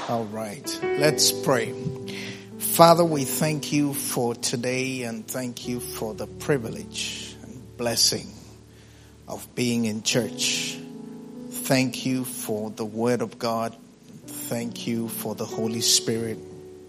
All right, let's pray. Father, we thank you for today and thank you for the privilege and blessing of being in church. Thank you for the Word of God. Thank you for the Holy Spirit.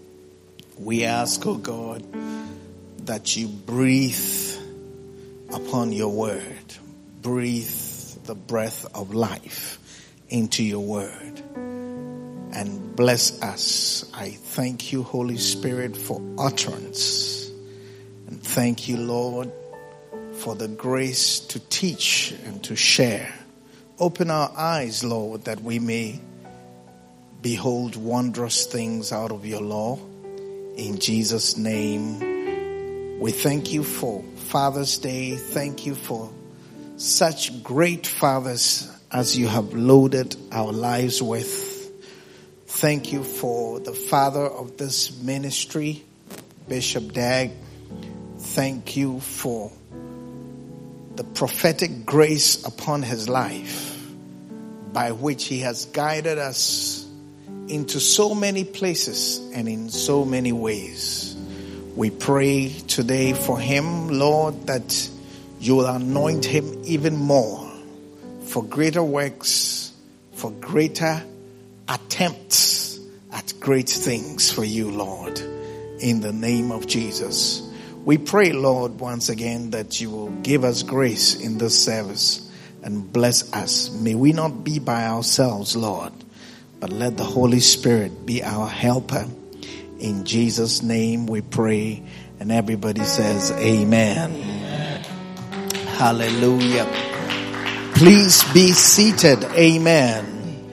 We ask, oh God, that you breathe upon your Word. Breathe the breath of life into your Word. And bless us. I thank you, Holy Spirit, for utterance. And thank you, Lord, for the grace to teach and to share. Open our eyes, Lord, that we may behold wondrous things out of your law. In Jesus' name, we thank you for Father's Day. Thank you for such great fathers as you have loaded our lives with. Thank you for the father of this ministry, Bishop Dag. Thank you for the prophetic grace upon his life by which he has guided us into so many places and in so many ways. We pray today for him, Lord, that you will anoint him even more for greater works, for greater attempts at great things for you, Lord, in the name of Jesus. We pray, Lord, once again that you will give us grace in this service and bless us. May we not be by ourselves, Lord, but let the Holy Spirit be our helper. In Jesus' name we pray, and everybody says amen. Amen. Hallelujah. Please be seated. Amen.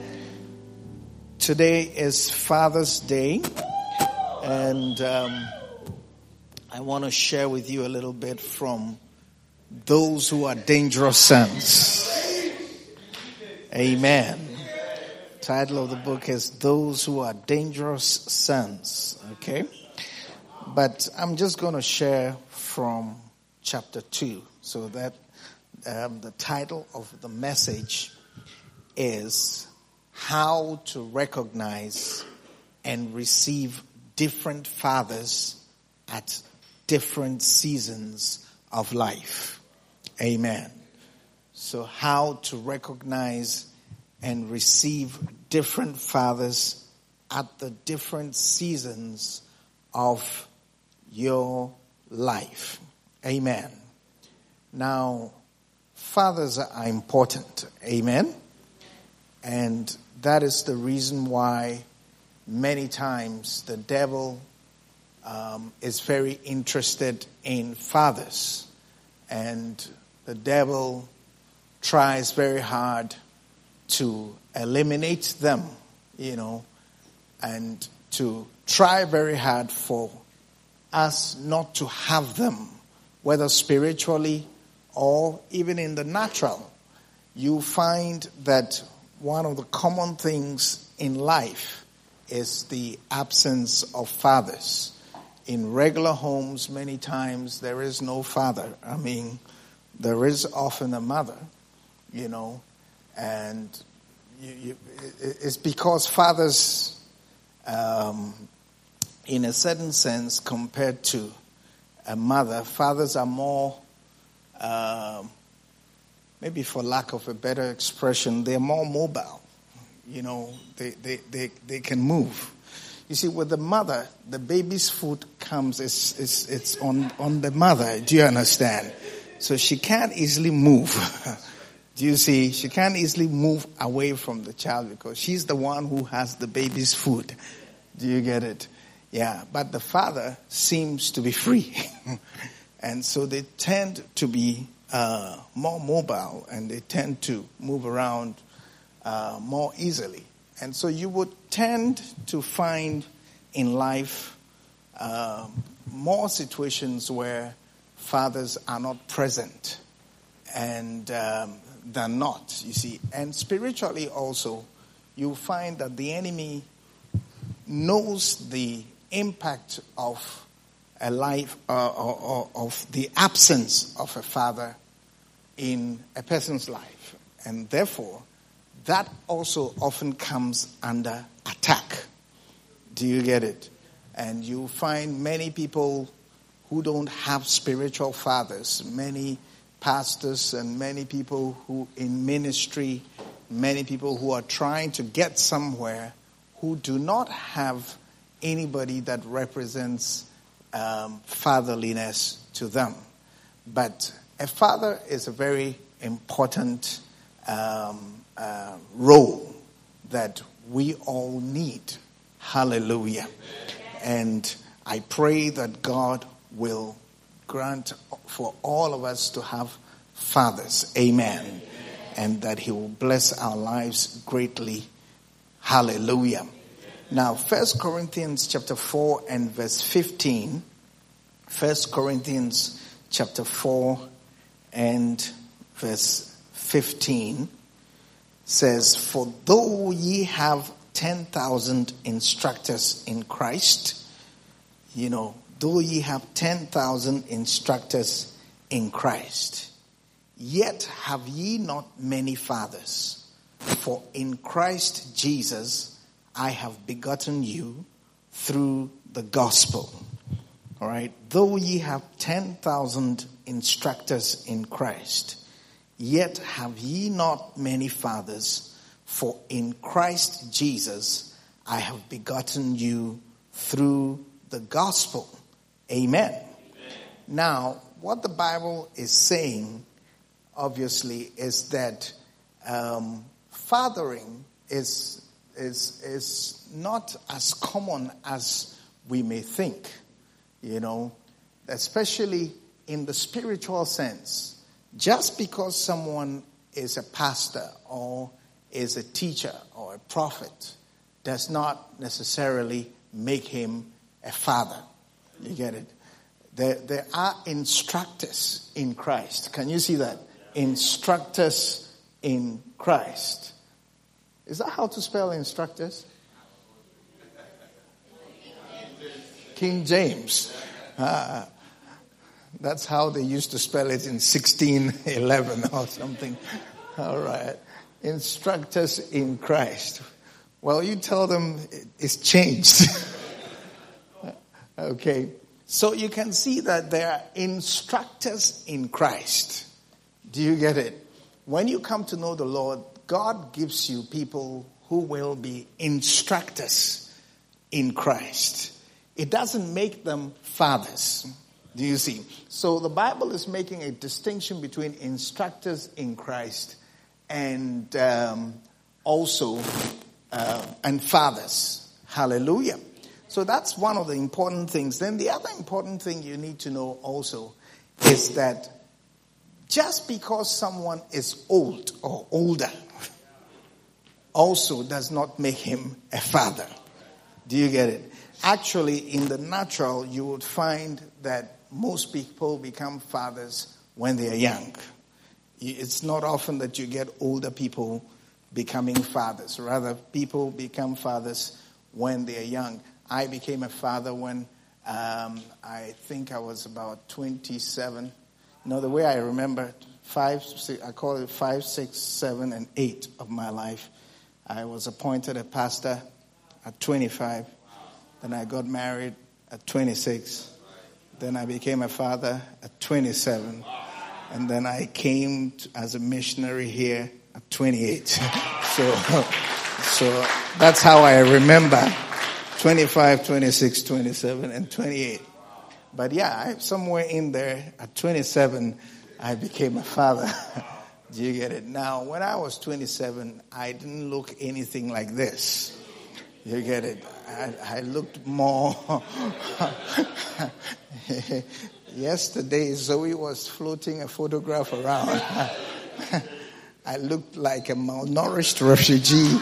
Today is Father's Day, and I want to share with you a little bit from Those Who Are Dangerous Sons. Amen. Title of the book is Those Who Are Dangerous Sons. Okay? But I'm just going to share from chapter 2, so that the title of the message is How to Recognize and Receive Different Fathers at Different Seasons of Life. Amen. So how to recognize and receive different fathers at the different seasons of your life. Amen. Now, fathers are important. Amen. And that is the reason why many times the devil is very interested in fathers. And the devil tries very hard to eliminate them, and to try very hard for us not to have them, whether spiritually or even in the natural. You find that one of the common things in life is the absence of fathers. In regular homes, many times there is no father. I mean, there is often a mother, and it's because fathers, in a certain sense, compared to a mother, fathers are more, maybe for lack of a better expression, they're more mobile. They can move. You see, with the mother, the baby's food comes, it's on the mother. Do you understand? So she can't easily move. Do you see? She can't easily move away from the child because she's the one who has the baby's food. Do you get it? Yeah. But the father seems to be free. And so they tend to be more mobile, and they tend to move around more easily. And so you would tend to find in life more situations where fathers are not present and than not, you see. And spiritually also, you find that the enemy knows the impact of a life or of the absence of a father in a person's life. And therefore, that also often comes under attack. Do you get it? And you find many people who don't have spiritual fathers, many pastors and many people who in ministry, many people who are trying to get somewhere who do not have anybody that represents fatherliness to them. But a father is a very important role that we all need. Hallelujah. And I pray that God will grant for all of us to have fathers. Amen. And that he will bless our lives greatly. Hallelujah. Now, 1 Corinthians chapter 4 and verse 15. 1 Corinthians chapter 4 and verse 15 says, "For though ye have 10,000 instructors in Christ," though ye have 10,000 instructors in Christ, yet have ye not many fathers. For in Christ Jesus I have begotten you through the gospel. All right. Though ye have 10,000 instructors in Christ, yet have ye not many fathers. For in Christ Jesus I have begotten you through the gospel. Amen. Amen. Now, what the Bible is saying, obviously, is that fathering is not as common as we may think, especially in the spiritual sense. Just because someone is a pastor or is a teacher or a prophet does not necessarily make him a father. You get it? There are instructors in Christ. Can you see that? Instructors in Christ. Is that how to spell instructors? King James. That's how they used to spell it in 1611 or something. All right. Instructors in Christ. Well, you tell them it's changed. Okay. So you can see that there are instructors in Christ. Do you get it? When you come to know the Lord, God gives you people who will be instructors in Christ. It doesn't make them fathers. Do you see? So the Bible is making a distinction between instructors in Christ and also fathers. Hallelujah. So that's one of the important things. Then the other important thing you need to know also is that just because someone is old or older also does not make him a father. Do you get it? Actually, in the natural, you would find that most people become fathers when they are young. It's not often that you get older people becoming fathers. Rather, people become fathers when they are young. I became a father when I think I was about 27. The way I remember, 5, 6, I call it 5, 6, 7, and 8 of my life. I was appointed a pastor at 25. Then I got married at 26. Then I became a father at 27. And then I came as a missionary here at 28. So that's how I remember 25, 26, 27, and 28. But yeah, somewhere in there at 27, I became a father. Do you get it? Now, when I was 27, I didn't look anything like this. You get it? I looked more. Yesterday, Zoe was floating a photograph around. I looked like a malnourished refugee,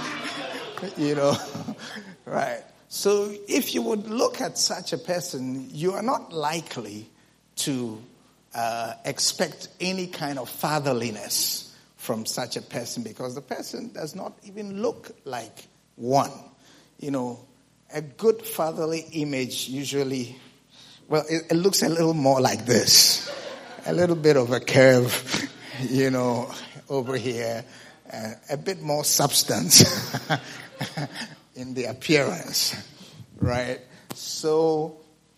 right? So if you would look at such a person, you are not likely to expect any kind of fatherliness from such a person because the person does not even look like one. A good fatherly image usually, it looks a little more like this. A little bit of a curve, over here. A bit more substance in the appearance. right? So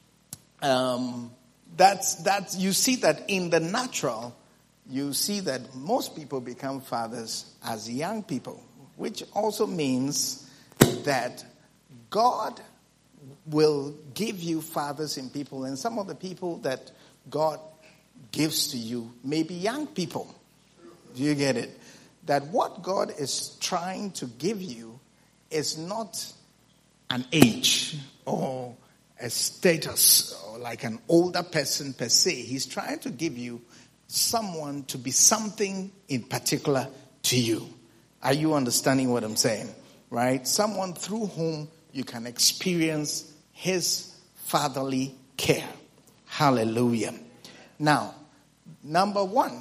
that's you see that in the natural, you see that most people become fathers as young people, which also means that God will give you fathers in people, and some of the people that God gives to you may be young people. Do you get it? That what God is trying to give you is not an age or a status or like an older person per se. He's trying to give you someone to be something in particular to you. Are you understanding what I'm saying? Right? Someone through whom you can experience his fatherly care. Hallelujah. Now, number one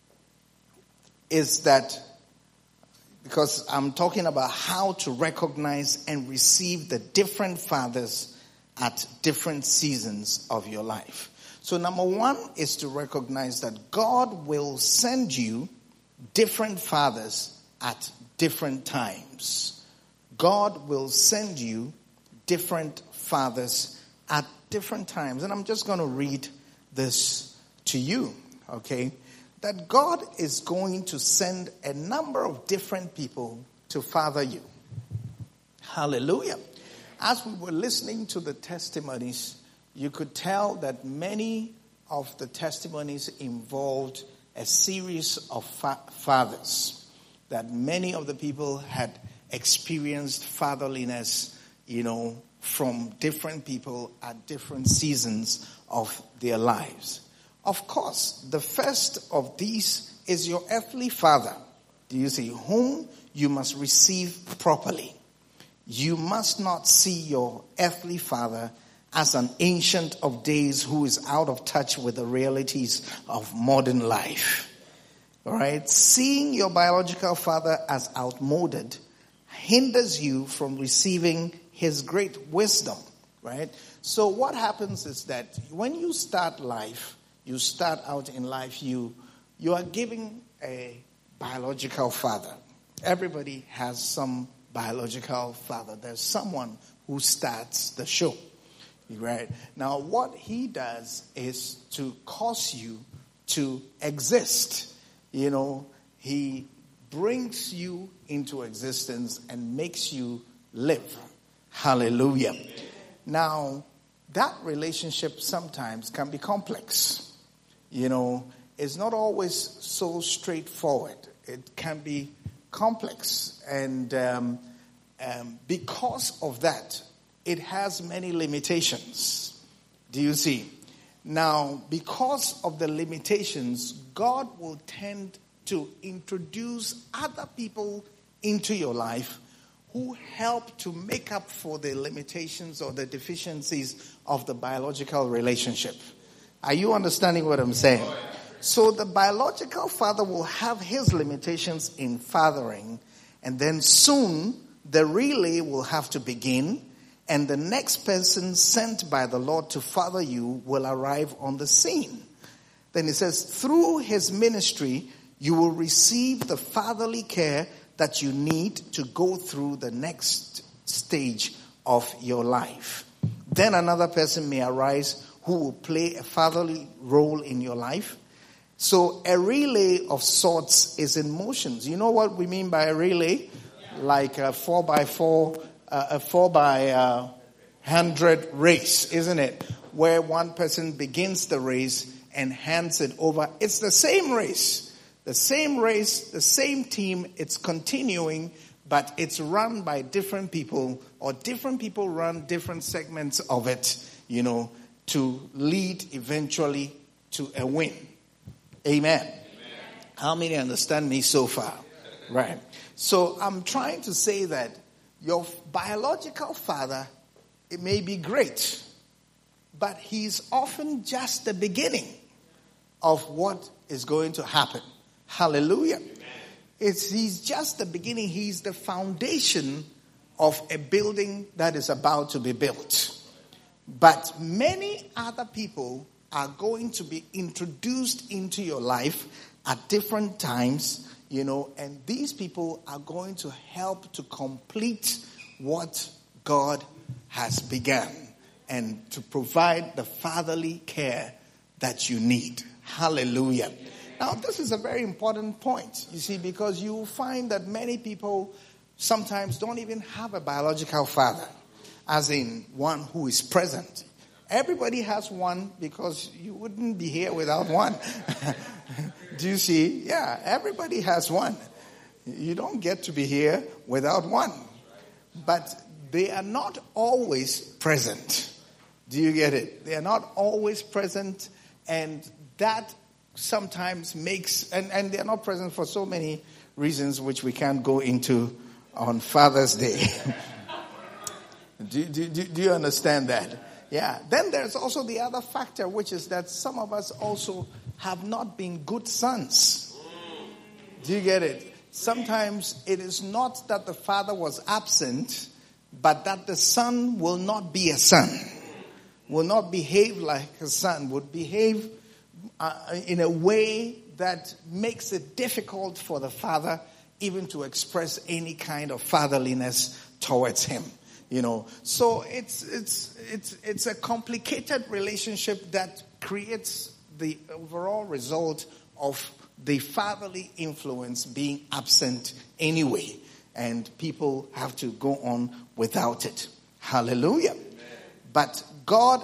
is that, because I'm talking about how to recognize and receive the different fathers at different seasons of your life. So number one is to recognize that God will send you different fathers at different times. God will send you different fathers at different times. And I'm just going to read this to you, okay? That God is going to send a number of different people to father you. Hallelujah. As we were listening to the testimonies, you could tell that many of the testimonies involved a series of fathers. That many of the people had experienced fatherliness, from different people at different seasons of their lives. Of course, the first of these is your earthly father. Do you see? Whom you must receive properly. You must not see your earthly father as an ancient of days who is out of touch with the realities of modern life. All right? Seeing your biological father as outmoded hinders you from receiving his great wisdom, right? So what happens is that when you start life, you start out in life, you are giving a biological father. Everybody has some biological father. There's someone who starts the show, right? Now, what he does is to cause you to exist. He brings you into existence and makes you live. Hallelujah. Now, that relationship sometimes can be complex. It's not always so straightforward. It can be complex. And because of that, it has many limitations. Do you see? Now, because of the limitations, God will tend to introduce other people into your life who help to make up for the limitations or the deficiencies of the biological relationship. Are you understanding what I'm saying? So the biological father will have his limitations in fathering, and then soon the relay will have to begin, and the next person sent by the Lord to father you will arrive on the scene. Then he says, through his ministry, you will receive the fatherly care that you need to go through the next stage of your life. Then another person may arise who will play a fatherly role in your life. So a relay of sorts is in motion. You know what we mean by a relay? Like a 4x4, a 4x100 race, isn't it? Where one person begins the race and hands it over. It's the same race. The same race, the same team, it's continuing, but it's run by different people, or different people run different segments of it, to lead eventually to a win. Amen. Amen. How many understand me so far? Right. So I'm trying to say that your biological father, it may be great, but he's often just the beginning of what is going to happen. Hallelujah. He's just the beginning. He's the foundation of a building that is about to be built. But many other people are going to be introduced into your life at different times, and these people are going to help to complete what God has begun and to provide the fatherly care that you need. Hallelujah. Now, this is a very important point, you see, because you will find that many people sometimes don't even have a biological father, as in one who is present. Everybody has one because you wouldn't be here without one. Do you see? Yeah, everybody has one. You don't get to be here without one. But they are not always present. Do you get it? They are not always present, and that sometimes makes, and they are not present for so many reasons which we can't go into on Father's Day. Do you understand that? Yeah. Then there's also the other factor, which is that some of us also have not been good sons. Do you get it? Sometimes it is not that the father was absent, but that the son will not be a son, will not behave like a son, would behave in a way that makes it difficult for the father even to express any kind of fatherliness towards him. You know, so it's a complicated relationship that creates the overall result of the fatherly influence being absent anyway, and people have to go on without it. Hallelujah. Amen. But God,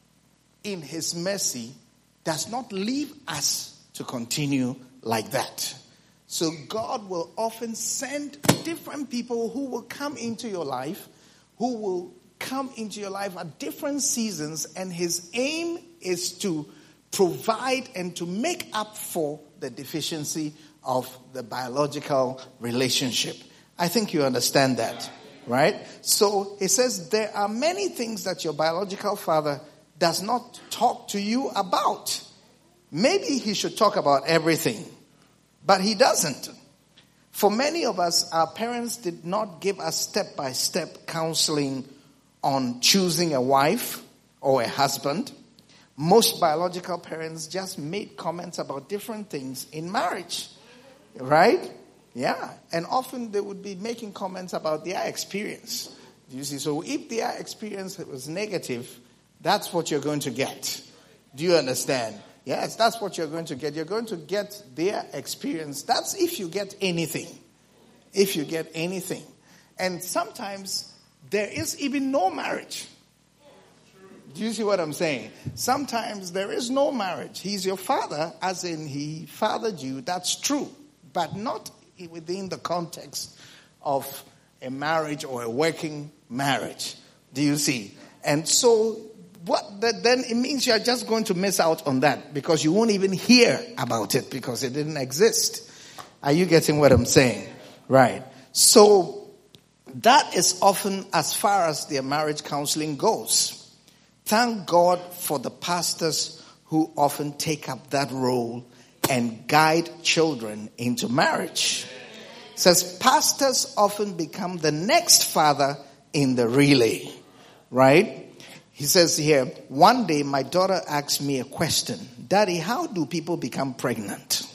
in his mercy, does not leave us to continue like that. So God will often send different people who will come into your life, who will come into your life at different seasons, and his aim is to provide and to make up for the deficiency of the biological relationship. I think you understand that, right? So it says there are many things that your biological father does not talk to you about. Maybe he should talk about everything, but he doesn't. For many of us, our parents did not give us step-by-step counseling on choosing a wife or a husband. Most biological parents just made comments about different things in marriage, right? Yeah, and often they would be making comments about their experience. Do you see? So if their experience was negative, that's what you're going to get. Do you understand? Yes, that's what you're going to get. You're going to get their experience. That's if you get anything. If you get anything. And sometimes there is even no marriage. Do you see what I'm saying? Sometimes there is no marriage. He's your father, as in he fathered you. That's true. But not within the context of a marriage or a working marriage. Do you see? And so then it means you're just going to miss out on that because you won't even hear about it because it didn't exist. Are you getting what I'm saying? Right. So that is often as far as their marriage counseling goes. Thank God for the pastors who often take up that role and guide children into marriage. It says pastors often become the next father in the relay. Right? He says here, one day my daughter asked me a question. Daddy, how do people become pregnant?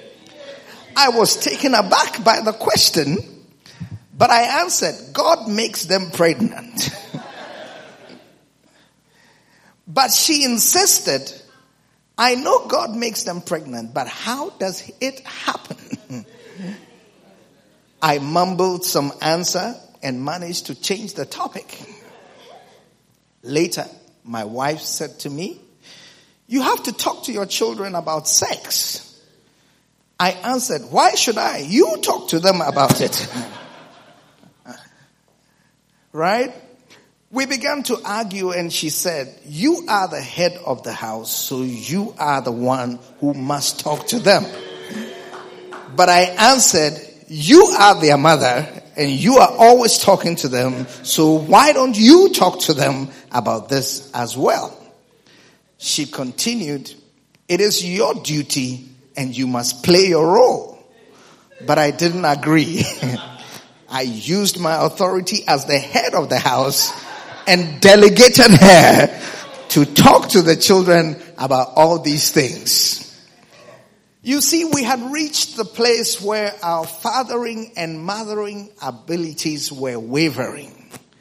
I was taken aback by the question, but I answered, God makes them pregnant. But she insisted, I know God makes them pregnant, but how does it happen? I mumbled some answer and managed to change the topic. Later, my wife said to me, you have to talk to your children about sex. I answered, why should I? You talk to them about it. Right? We began to argue and she said, you are the head of the house, so you are the one who must talk to them. But I answered, you are their mother and you are always talking to them, so why don't you talk to them about this as well? She continued, it is your duty and you must play your role. But I didn't agree. I used my authority as the head of the house and delegated her to talk to the children about all these things. You see, we had reached the place where our fathering and mothering abilities were wavering.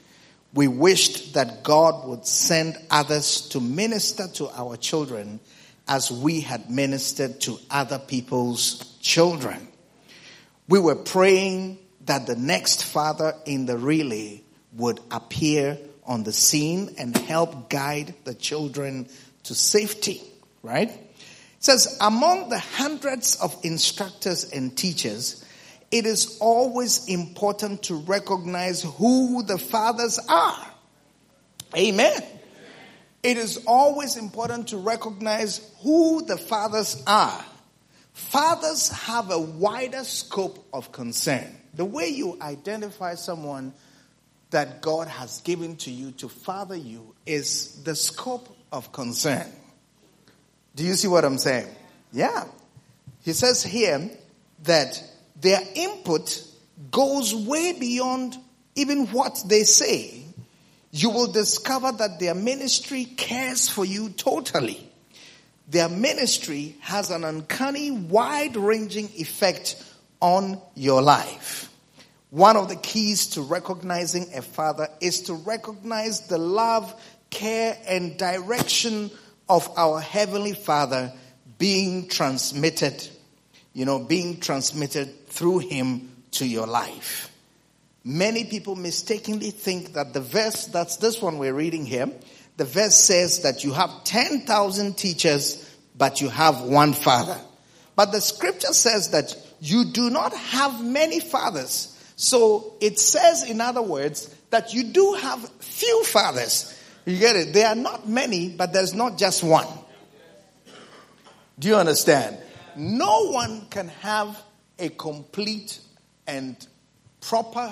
We wished that God would send others to minister to our children as we had ministered to other people's children. We were praying that the next father in the relay would appear on the scene and help guide the children to safety, right? It says, among the hundreds of instructors and teachers, it is always important to recognize who the fathers are. Amen. It is always important to recognize who the fathers are. Fathers have a wider scope of concern. The way you identify someone that God has given to you to father you is the scope of concern. Do you see what I'm saying? Yeah. He says here that their input goes way beyond even what they say. You will discover that their ministry cares for you totally. Their ministry has an uncanny, wide-ranging effect on your life. One of the keys to recognizing a father is to recognize the love, care, and direction of our Heavenly Father being transmitted through Him to your life. Many people mistakenly think that the verse, that's this one we're reading here, the verse says that you have 10,000 teachers, but you have one father. But the scripture says that you do not have many fathers. So it says, in other words, that you do have few fathers. You get it? There are not many, but there's not just one. Do you understand? No one can have a complete and proper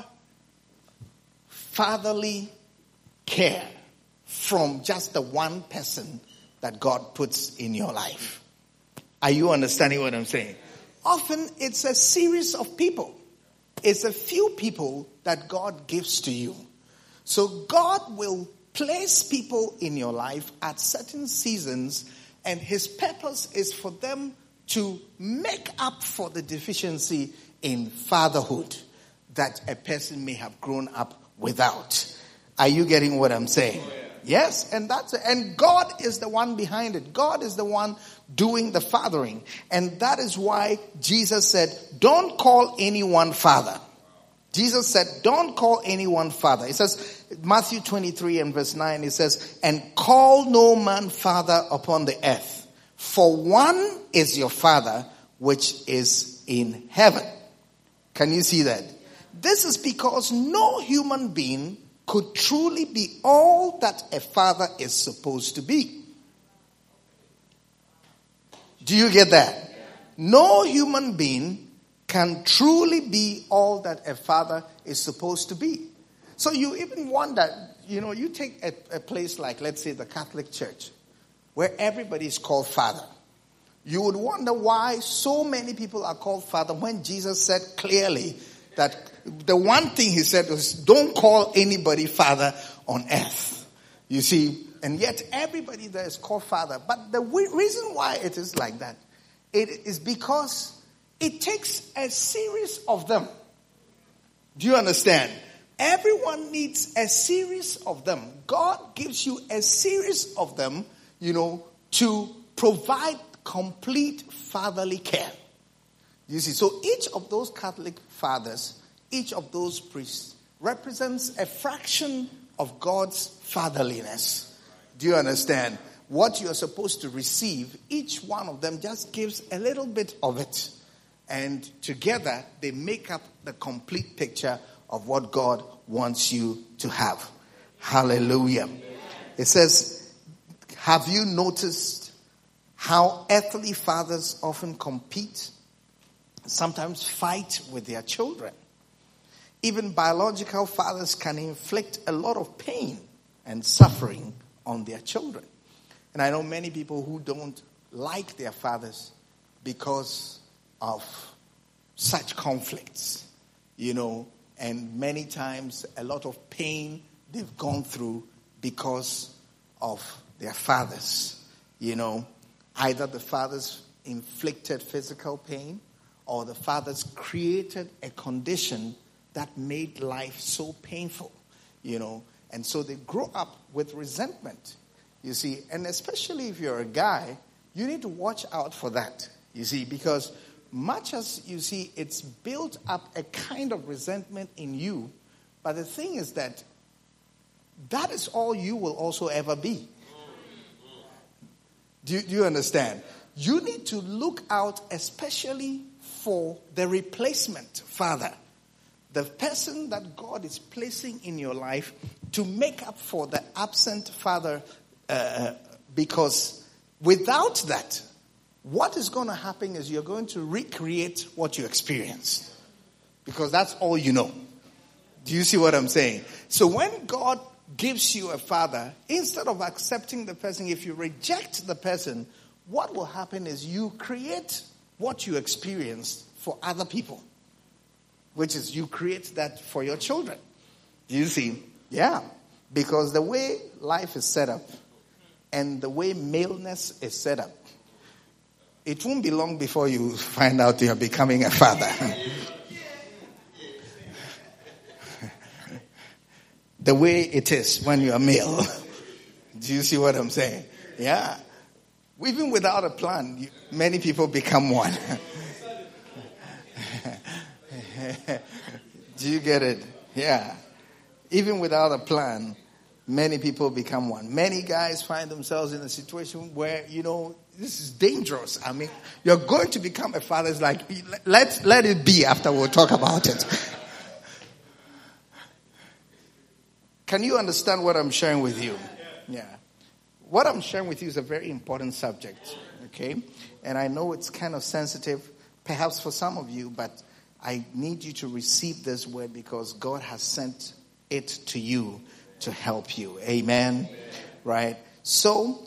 fatherly care from just the one person that God puts in your life. Are you understanding what I'm saying? Often it's a series of people. It's a few people that God gives to you. So God will place people in your life at certain seasons, and His purpose is for them to make up for the deficiency in fatherhood that a person may have grown up without. Are you getting what I'm saying? Oh, yeah. Yes, and God is the one behind it. God is the one doing the fathering. And that is why Jesus said, don't call anyone father. Jesus said, don't call anyone father. It says, Matthew 23 and verse 9, it says, and call no man father upon the earth, for one is your Father which is in heaven. Can you see that? This is because no human being could truly be all that a father is supposed to be. Do you get that? No human being can truly be all that a father is supposed to be. So you even wonder, you take a place like, let's say, the Catholic Church, where everybody is called father. You would wonder why so many people are called father when Jesus said clearly that the one thing He said was, don't call anybody father on earth. You see, and yet everybody there is called father. But the reason why it is like that, it is because it takes a series of them. Do you understand? Everyone needs a series of them. God gives you a series of them, to provide complete fatherly care. You see, so each of those Catholic fathers, each of those priests represents a fraction of God's fatherliness. Do you understand? What you are supposed to receive, each one of them just gives a little bit of it. And together they make up the complete picture of what God wants you to have. Hallelujah. It says, have you noticed how earthly fathers often compete, sometimes fight with their children? Even biological fathers can inflict a lot of pain and suffering on their children. And I know many people who don't like their fathers because of such conflicts, and many times a lot of pain they've gone through because of their fathers. Either the fathers inflicted physical pain or the fathers created a condition that made life so painful, And And so they grow up with resentment, you see. And especially if you're a guy, you need to watch out for that, you see, because much as you see, it's built up a kind of resentment in you. But the thing is that is all you will also ever be. Do you understand? You need to look out especially for the replacement father. The person that God is placing in your life to make up for the absent father. Because without that, what is going to happen is you're going to recreate what you experienced. Because that's all you know. Do you see what I'm saying? So when God gives you a father, instead of accepting the person, if you reject the person, what will happen is you create what you experienced for other people. Which is you create that for your children. Do you see? Yeah. Because the way life is set up and the way maleness is set up, it won't be long before you find out you're becoming a father. The way it is when you're male. Do you see what I'm saying? Yeah. Even without a plan, many people become one. Do you get it? Yeah. Even without a plan, many people become one. Many guys find themselves in a situation where, this is dangerous. I mean, you're going to become a father. It's like, let it be after we'll talk about it. Can you understand what I'm sharing with you? Yeah. What I'm sharing with you is a very important subject, okay? And I know it's kind of sensitive, perhaps for some of you, but I need you to receive this word because God has sent it to you to help you. Amen? Right? So,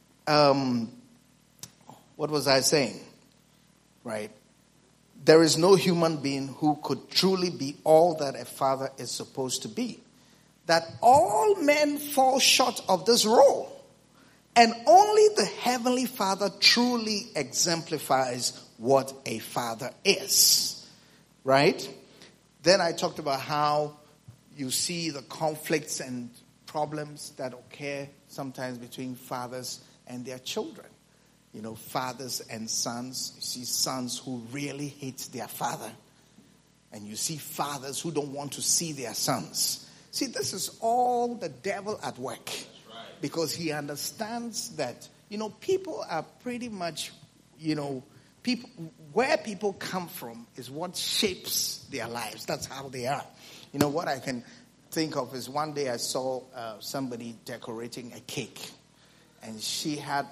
what was I saying? Right? There is no human being who could truly be all that a father is supposed to be. That all men fall short of this role. And only the Heavenly Father truly exemplifies what a father is. Right? Then I talked about how you see the conflicts and problems that occur sometimes between fathers and their children. Fathers and sons. You see sons who really hate their father. And you see fathers who don't want to see their sons. See, this is all the devil at work. Because he understands that, people are pretty much, people, where people come from is what shapes their lives. That's how they are. What I can think of is one day I saw somebody decorating a cake. And she had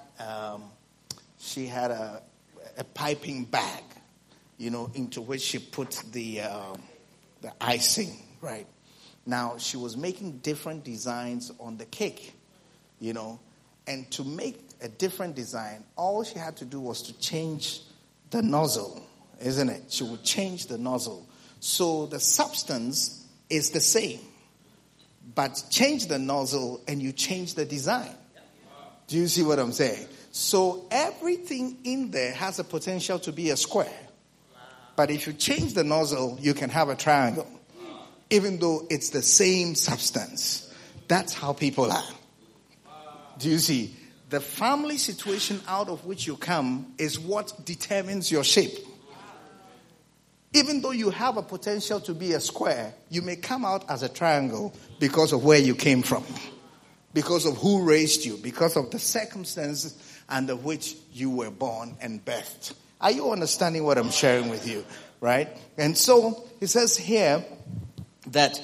a piping bag, into which she put the icing, right? Now, she was making different designs on the cake, and to make a different design, all she had to do was to change the nozzle, isn't it? She would change the nozzle. So the substance is the same, but change the nozzle and you change the design. Do you see what I'm saying? So everything in there has a potential to be a square. But if you change the nozzle, you can have a triangle. Even though it's the same substance. That's how people are. Do you see? The family situation out of which you come is what determines your shape. Even though you have a potential to be a square, you may come out as a triangle because of where you came from. Because of who raised you. Because of the circumstances under which you were born and birthed. Are you understanding what I'm sharing with you? Right? And so, it says here that,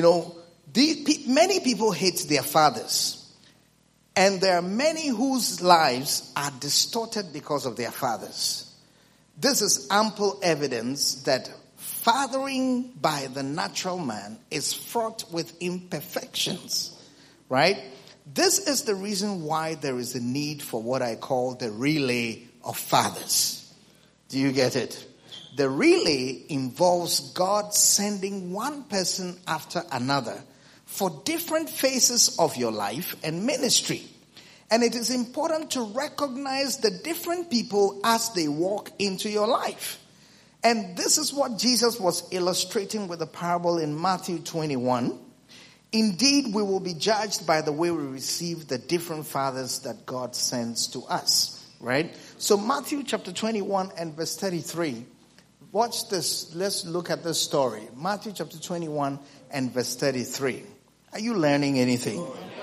many people hate their fathers. And there are many whose lives are distorted because of their fathers. This is ample evidence that fathering by the natural man is fraught with imperfections. Right? This is the reason why there is a need for what I call the relay of fathers. Do you get it? The relay involves God sending one person after another for different phases of your life and ministry. And it is important to recognize the different people as they walk into your life. And this is what Jesus was illustrating with the parable in Matthew 21. Indeed, we will be judged by the way we receive the different fathers that God sends to us, right? So Matthew chapter 21 and verse 33. Watch this. Let's look at this story. Matthew chapter 21 and verse 33. Are you learning anything?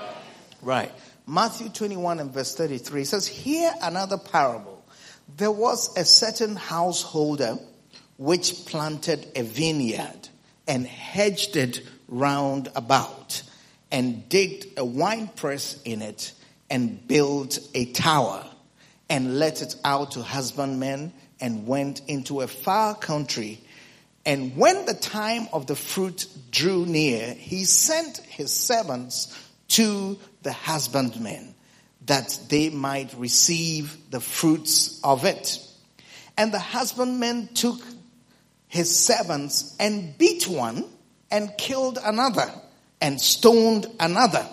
Right. Matthew 21 and verse 33 says, "Hear another parable. There was a certain householder which planted a vineyard and hedged it round about, and digged a winepress in it, and built a tower, and let it out to husbandmen, and went into a far country. And when the time of the fruit drew near, he sent his servants to the husbandmen, that they might receive the fruits of it. And the husbandmen took his servants and beat one, and killed another, and stoned another.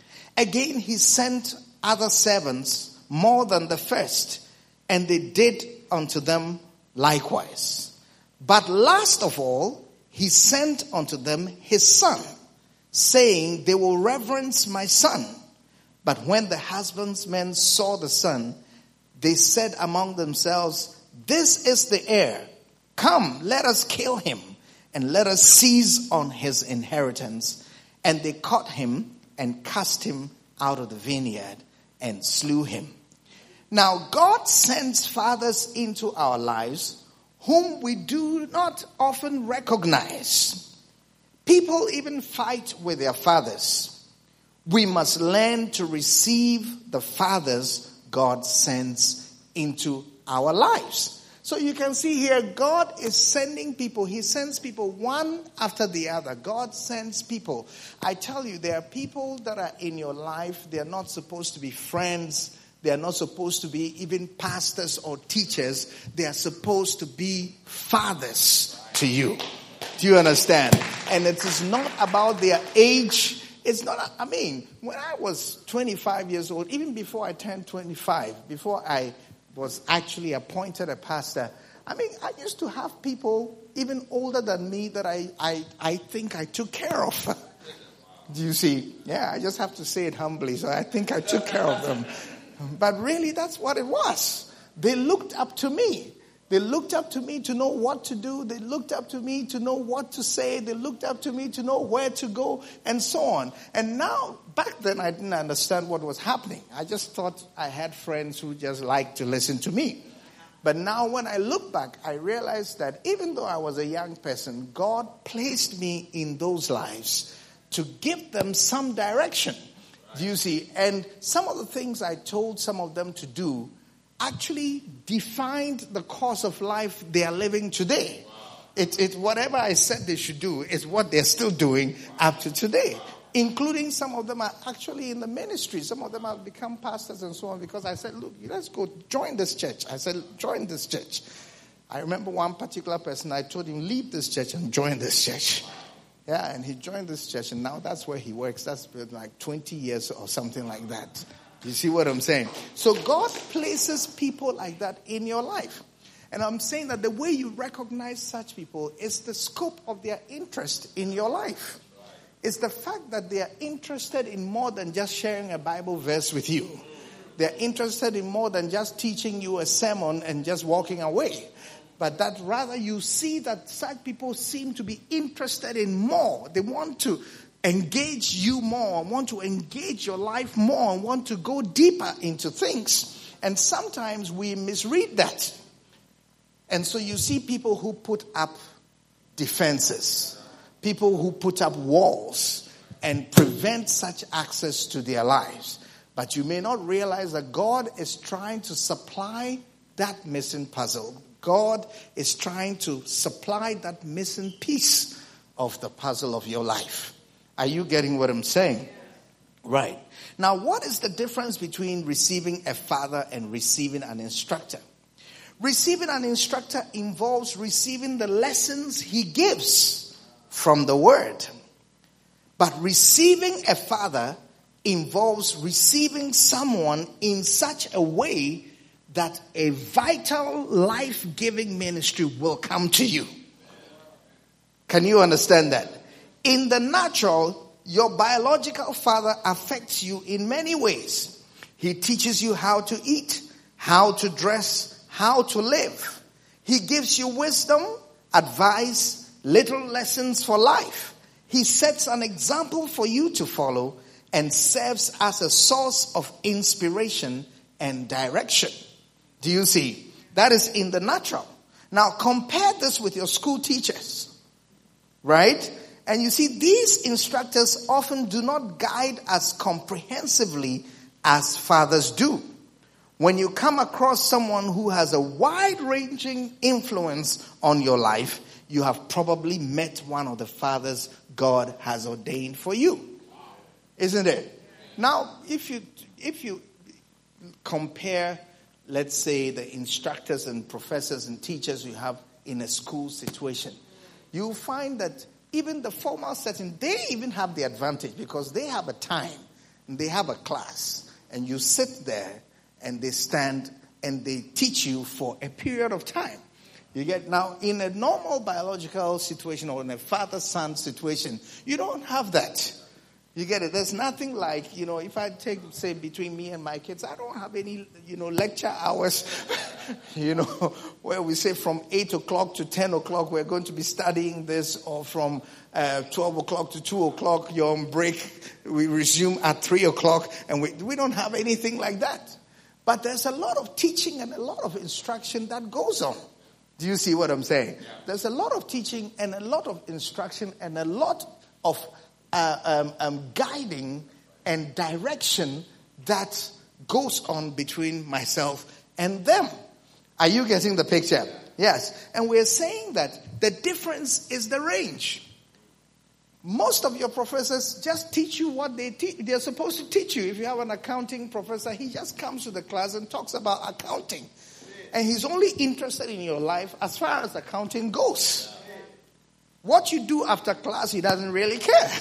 Again he sent other servants more than the first, and they did unto them likewise. But last of all, he sent unto them his son, saying, They will reverence my son. But when the husbandmen saw the son, they said among themselves, This is the heir. Come, let us kill him, and let us seize on his inheritance. And they caught him and cast him out of the vineyard and slew him." Now God sends fathers into our lives whom we do not often recognize. People even fight with their fathers. We must learn to receive the fathers God sends into our lives. So you can see here, God is sending people. He sends people one after the other. God sends people. I tell you, there are people that are in your life. They are not supposed to be friends. They are not supposed to be even pastors or teachers. They are supposed to be fathers to you. Do you understand? And it is not about their age. It's not, when I was 25 years old, even before I turned 25, before I was actually appointed a pastor, I used to have people even older than me that I think I took care of. Do you see? Yeah, I just have to say it humbly. So I think I took care of them. But really, that's what it was. They looked up to me. They looked up to me to know what to do. They looked up to me to know what to say. They looked up to me to know where to go and so on. And now, back then, I didn't understand what was happening. I just thought I had friends who just liked to listen to me. But now when I look back, I realized that even though I was a young person, God placed me in those lives to give them some direction. Do you see? And some of the things I told some of them to do actually defined the course of life they are living today. It's whatever I said they should do is what they're still doing up to today. Including some of them are actually in the ministry. Some of them have become pastors and so on, because I said, look, let's go join this church. I said, join this church. I remember one particular person, I told him, leave this church and join this church. Yeah, and he joined this church, and now that's where he works. That's been like 20 years or something like that. You see what I'm saying? So God places people like that in your life. And I'm saying that the way you recognize such people is the scope of their interest in your life. It's the fact that they are interested in more than just sharing a Bible verse with you. They're interested in more than just teaching you a sermon and just walking away. But that rather you see that such people seem to be interested in more. They want to engage you more, want to engage your life more, and want to go deeper into things. And sometimes we misread that. And so you see people who put up defenses, people who put up walls and prevent such access to their lives. But you may not realize that God is trying to supply that missing puzzle. God is trying to supply that missing piece of the puzzle of your life. Are you getting what I'm saying? Right. Now, what is the difference between receiving a father and receiving an instructor? Receiving an instructor involves receiving the lessons he gives from the word. But receiving a father involves receiving someone in such a way that a vital, life-giving ministry will come to you. Can you understand that? In the natural, your biological father affects you in many ways. He teaches you how to eat, how to dress, how to live. He gives you wisdom, advice, little lessons for life. He sets an example for you to follow and serves as a source of inspiration and direction. Do you see? That is in the natural. Now compare this with your school teachers, right? And you see, these instructors often do not guide as comprehensively as fathers do. When you come across someone who has a wide-ranging influence on your life, you have probably met one of the fathers God has ordained for you. Isn't it? Now, if you compare, let's say, the instructors and professors and teachers you have in a school situation, you'll find that even the formal setting, they even have the advantage because they have a time and they have a class, and you sit there and they stand and they teach you for a period of time. You get now in a normal biological situation or in a father-son situation, you don't have that. You get it? There's nothing like, if I take, say, between me and my kids, I don't have any, lecture hours, where we say from 8 o'clock to 10 o'clock, we're going to be studying this, or from 12 o'clock to 2 o'clock, you're on break, we resume at 3 o'clock, and we don't have anything like that. But there's a lot of teaching and a lot of instruction that goes on. Do you see what I'm saying? Yeah. There's a lot of teaching and a lot of instruction and a lot of guiding and direction that goes on between myself and them. Are you getting the picture? Yes. And we're saying that the difference is the range. Most of your professors just teach you what they're supposed to teach you. If you have an accounting professor, he just comes to the class and talks about accounting. And he's only interested in your life as far as accounting goes. What you do after class, he doesn't really care.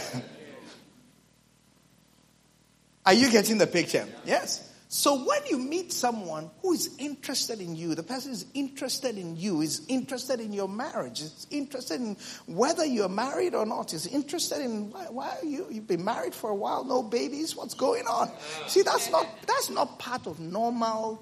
Are you getting the picture? Yes. So when you meet someone who is interested in you, the person is interested in you, is interested in your marriage, is interested in whether you're married or not, is interested in why you've been married for a while, no babies, what's going on? See, that's not part of normal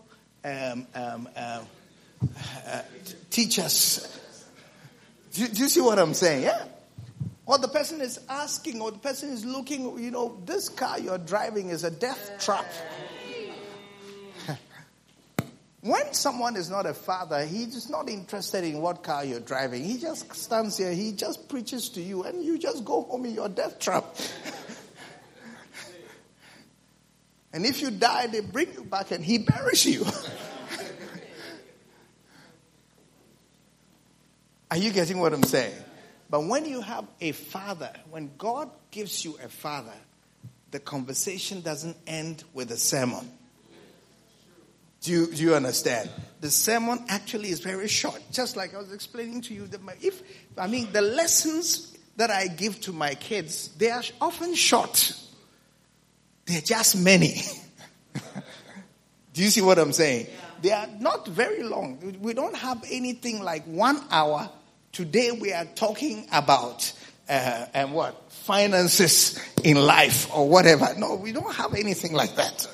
teachers. Do you see what I'm saying? Yeah. Or the person is asking, or the person is looking, this car you're driving is a death trap. When someone is not a father, he's not interested in what car you're driving. He just stands here, he just preaches to you, and you just go home in your death trap. And if you die, they bring you back and he buries you. Are you getting what I'm saying? But when you have a father, when God gives you a father, the conversation doesn't end with a sermon. Do you understand? The sermon actually is very short. Just like I was explaining to you, the lessons that I give to my kids, they are often short. They're just many. Do you see what I'm saying? Yeah. They are not very long. We don't have anything like 1 hour. Today we are talking about finances in life or whatever. No, we don't have anything like that.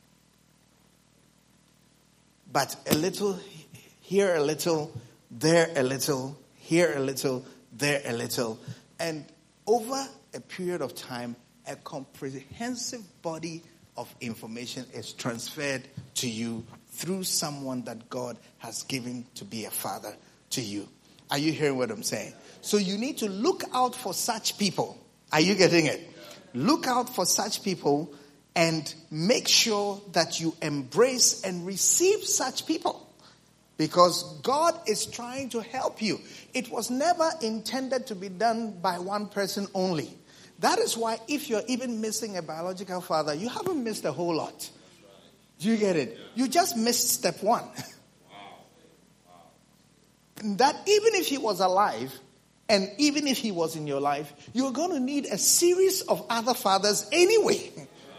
But a little, here a little, there a little, here a little, there a little. And over a period of time, a comprehensive body of information is transferred to you through someone that God has given to be a father to you. Are you hearing what I'm saying? So you need to look out for such people. Are you getting it? Look out for such people and make sure that you embrace and receive such people. Because God is trying to help you. It was never intended to be done by one person only. That is why if you're even missing a biological father, you haven't missed a whole lot. Do you get it? You just missed step 1. That even if he was alive, and even if he was in your life, you're going to need a series of other fathers anyway.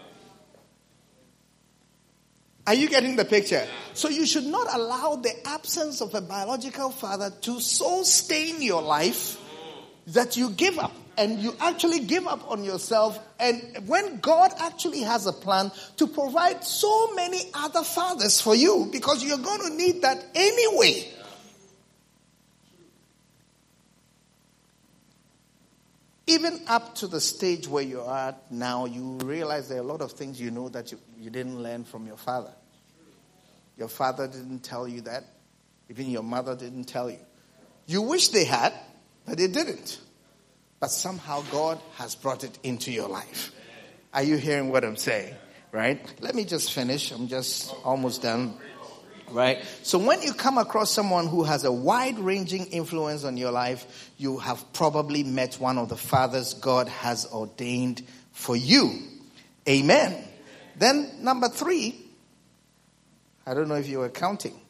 Are you getting the picture? So you should not allow the absence of a biological father to so stain your life that you give up and you actually give up on yourself, and when God actually has a plan to provide so many other fathers for you, because you're going to need that anyway. Even up to the stage where you are at now, you realize there are a lot of things you know that you didn't learn from your father. Your father didn't tell you that. Even your mother didn't tell you. You wish they had, but they didn't. But somehow God has brought it into your life. Are you hearing what I'm saying? Right? Let me just finish. I'm just almost done. Right? So when you come across someone who has a wide-ranging influence on your life, you have probably met one of the fathers God has ordained for you. Amen. Then number 3, I don't know if you were counting.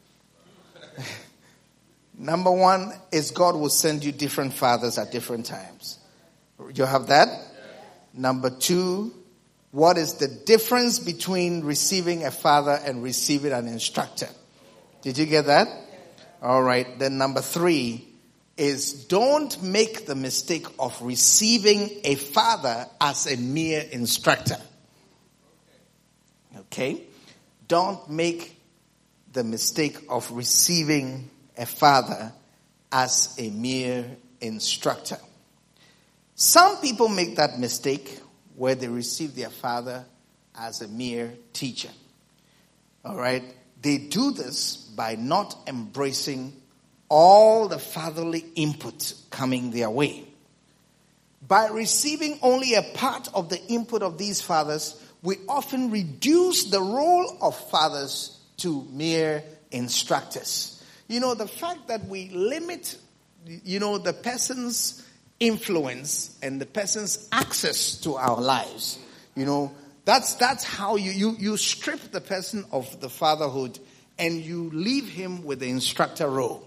Number 1 is God will send you different fathers at different times. You have that? Number 2, what is the difference between receiving a father and receiving an instructor? Did you get that? All right. Then number 3 is don't make the mistake of receiving a father as a mere instructor. Okay? Don't make the mistake of receiving a father as a mere instructor. Some people make that mistake where they receive their father as a mere teacher. All right? They do this by not embracing all the fatherly input coming their way. By receiving only a part of the input of these fathers, we often reduce the role of fathers to mere instructors. You know, the fact that we limit, the person's influence and the person's access to our lives, that's how you strip the person of the fatherhood and you leave him with the instructor role.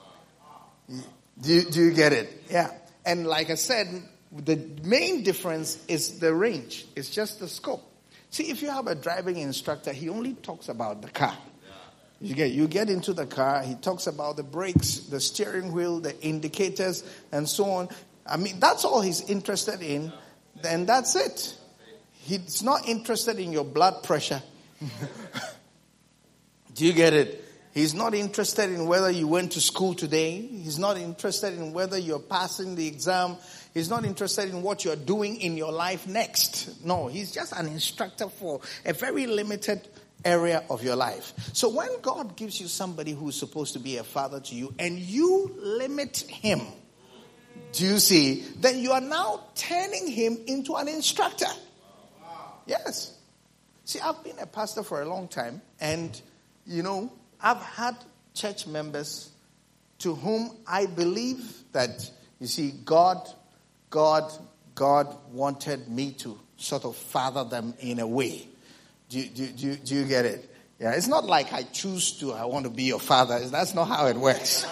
Do you get it? Yeah. And like I said, the main difference is the range. It's just the scope. See, if you have a driving instructor, he only talks about the car. You get into the car, he talks about the brakes, the steering wheel, the indicators, and so on. I mean, that's all he's interested in. Then that's it. He's not interested in your blood pressure. Do you get it? He's not interested in whether you went to school today. He's not interested in whether you're passing the exam. He's not interested in what you're doing in your life next. No, he's just an instructor for a very limited area of your life. So when God gives you somebody who's supposed to be a father to you and you limit him, do you see? Then you are now turning him into an instructor. Yes. See, I've been a pastor for a long time, and I've had church members to whom I believe that, God wanted me to sort of father them in a way. Do you get it? Yeah, it's not like I want to be your father. That's not how it works.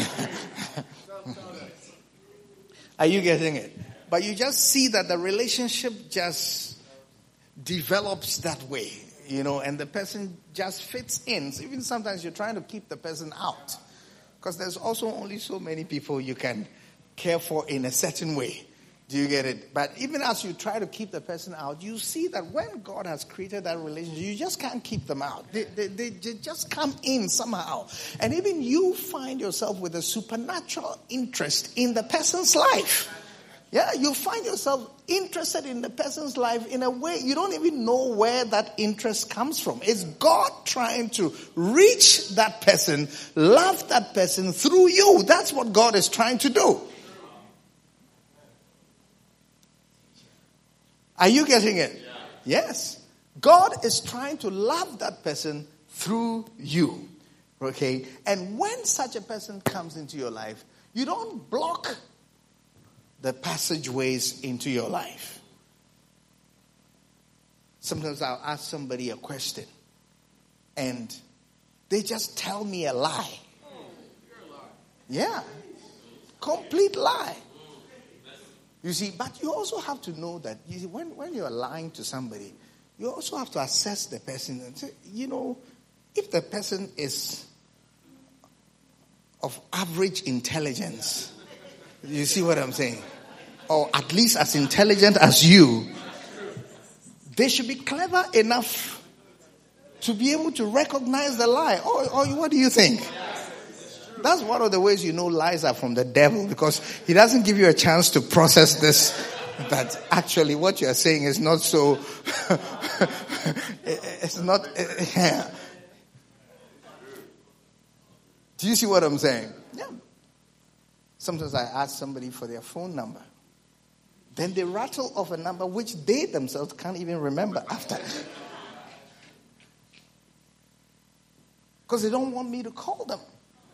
Are you getting it? But you just see that the relationship just develops that way, and the person just fits in. So even sometimes you're trying to keep the person out, because there's also only so many people you can care for in a certain way. Do you get it? But even as you try to keep the person out, you see that when God has created that relationship, you just can't keep them out. They just come in somehow. And even you find yourself with a supernatural interest in the person's life. Yeah, you find yourself interested in the person's life in a way you don't even know where that interest comes from. It's God trying to reach that person, love that person through you. That's what God is trying to do. Are you getting it? Yeah. Yes. God is trying to love that person through you. Okay? And when such a person comes into your life, you don't block the passageways into your life. Sometimes I'll ask somebody a question and they just tell me a lie. Yeah. Complete lie. You see, but you also have to know that when you're lying to somebody, you also have to assess the person and say, if the person is of average intelligence, you see what I'm saying? or at least as intelligent as you, they should be clever enough to be able to recognize the lie. Or what do you think? That's one of the ways you know lies are from the devil, because he doesn't give you a chance to process this, that actually what you are saying is not so, it's not, Do you see what I'm saying? Yeah. Sometimes I ask somebody for their phone number. Then they rattle off a number which they themselves can't even remember after. Because they don't want me to call them.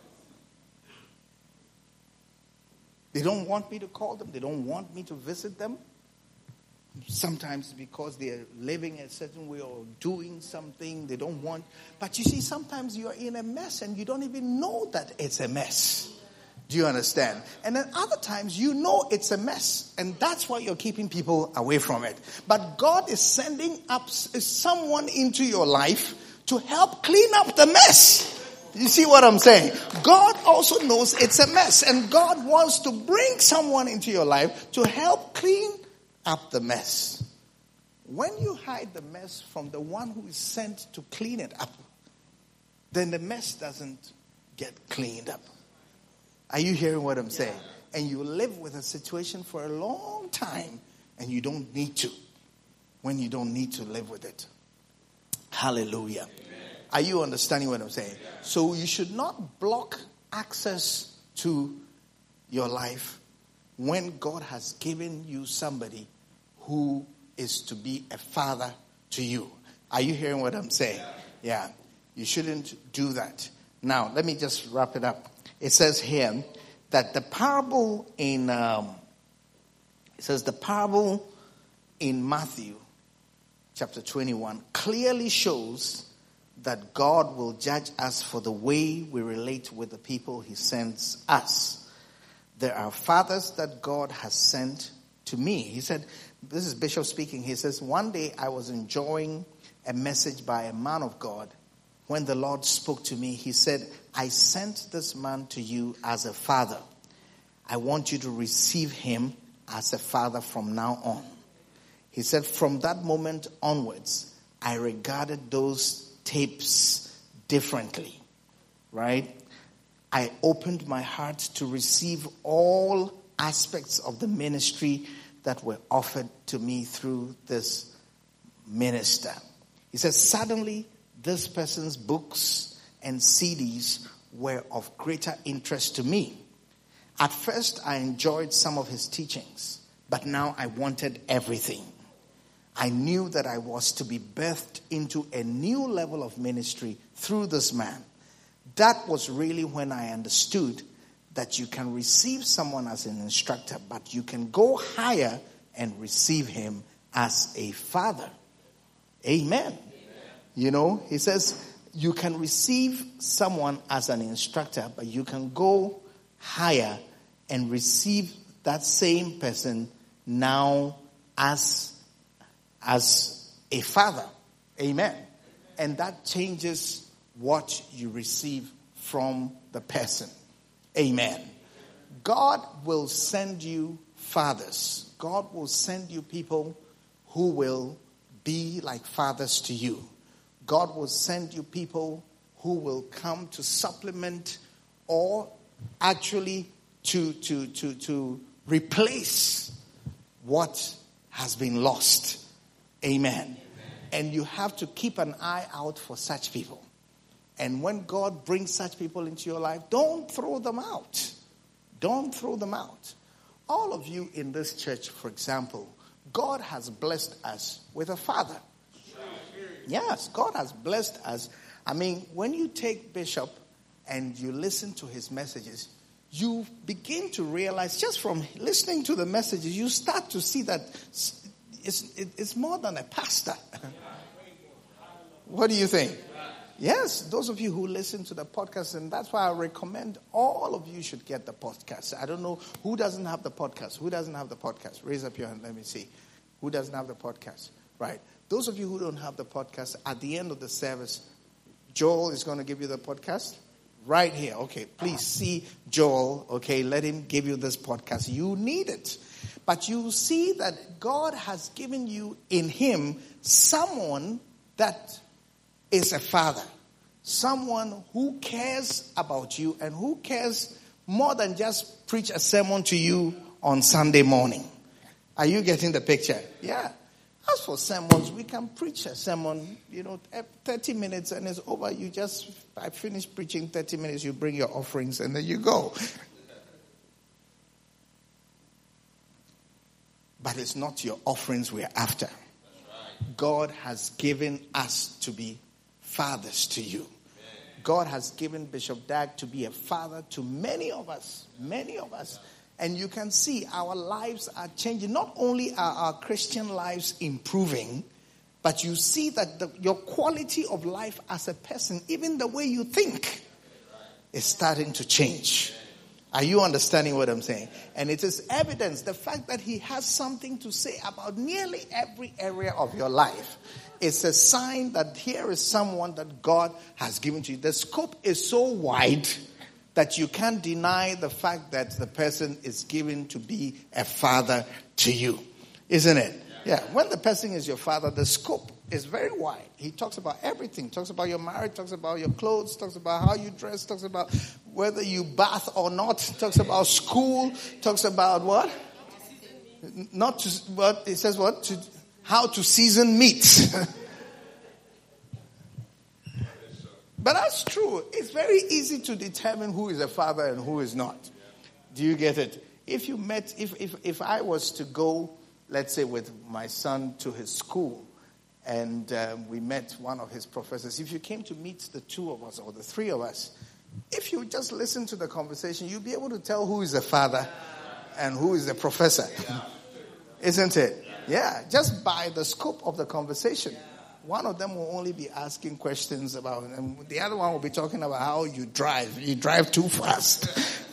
They don't want me to call them. They don't want me to visit them. Sometimes because they're living a certain way or doing something they don't want. But you see, sometimes you're in a mess and you don't even know that it's a mess. Do you understand? And then other times you know it's a mess, and that's why you're keeping people away from it. But God is sending up someone into your life to help clean up the mess. You see what I'm saying? God also knows it's a mess, and God wants to bring someone into your life to help clean up the mess. When you hide the mess from the one who is sent to clean it up, then the mess doesn't get cleaned up. Are you hearing what I'm saying? And you live with a situation for a long time, and you don't need to, when you don't need to live with it. Hallelujah. Amen. Are you understanding what I'm saying? Yeah. So you should not block access to your life when God has given you somebody who is to be a father to you. Are you hearing what I'm saying? Yeah. You shouldn't do that. Now, let me just wrap it up. It says here that the parable in Matthew chapter 21 clearly shows that God will judge us for the way we relate with the people he sends us. There are fathers that God has sent to me. He said, this is Bishop speaking. He says, one day I was enjoying a message by a man of God. When the Lord spoke to me, he said, I sent this man to you as a father. I want you to receive him as a father from now on. He said, from that moment onwards, I regarded those tapes differently, right? I opened my heart to receive all aspects of the ministry that were offered to me through this minister. He says, suddenly, this person's books and CDs were of greater interest to me. At first, I enjoyed some of his teachings, but now I wanted everything. I knew that I was to be birthed into a new level of ministry through this man. That was really when I understood that you can receive someone as an instructor, but you can go higher and receive him as a father. Amen. You know, he says you can receive someone as an instructor, but you can go higher and receive that same person now as a father. Amen. And that changes what you receive from the person. Amen. God will send you fathers. God will send you people who will be like fathers to you. God will send you people who will come to supplement or actually to replace what has been lost. Amen. And you have to keep an eye out for such people. And when God brings such people into your life, don't throw them out. Don't throw them out. All of you in this church, for example, God has blessed us with a father. Yes, God has blessed us. I mean, when you take Bishop and you listen to his messages, you begin to realize, just from listening to the messages, you start to see that it's more than a pastor. What do you think? Yes, those of you who listen to the podcast, and that's why I recommend all of you should get the podcast. I don't know who doesn't have the podcast. Who doesn't have the podcast? Raise up your hand. Let me see. Who doesn't have the podcast? Right. Those of you who don't have the podcast, at the end of the service, Joel is going to give you the podcast right here. Okay, please see Joel. Okay, let him give you this podcast. You need it. But you see that God has given you in him someone that is a father. Someone who cares about you and who cares more than just preach a sermon to you on Sunday morning. Are you getting the picture? Yeah. As for sermons, we can preach a sermon, 30 minutes and it's over. I finish preaching 30 minutes, you bring your offerings and then you go. But it's not your offerings we're after. God has given us to be fathers to you. God has given Bishop Dag to be a father to many of us. Many of us. And you can see our lives are changing. Not only are our Christian lives improving, but you see that your quality of life as a person, even the way you think, is starting to change. Are you understanding what I'm saying? And it is evidence, the fact that he has something to say about nearly every area of your life. It's a sign that here is someone that God has given to you. The scope is so wide that you can't deny the fact that the person is given to be a father to you. Isn't it? Yeah. When the person is your father, the scope is very wide. He talks about everything. Talks about your marriage, talks about your clothes, talks about how you dress, talks about whether you bath or not, talks about school, talks about what? Not to what? It says what? How to season meat. But that's true. It's very easy to determine who is a father and who is not. Do you get it? If I was to go, let's say, with my son to his school, and we met one of his professors, if you came to meet the two of us or the three of us, if you just listen to the conversation, you'll be able to tell who is the father and who is the professor. Isn't it? Yeah, just by the scope of the conversation. One of them will only be asking questions about, and the other one will be talking about how you drive. You drive too fast.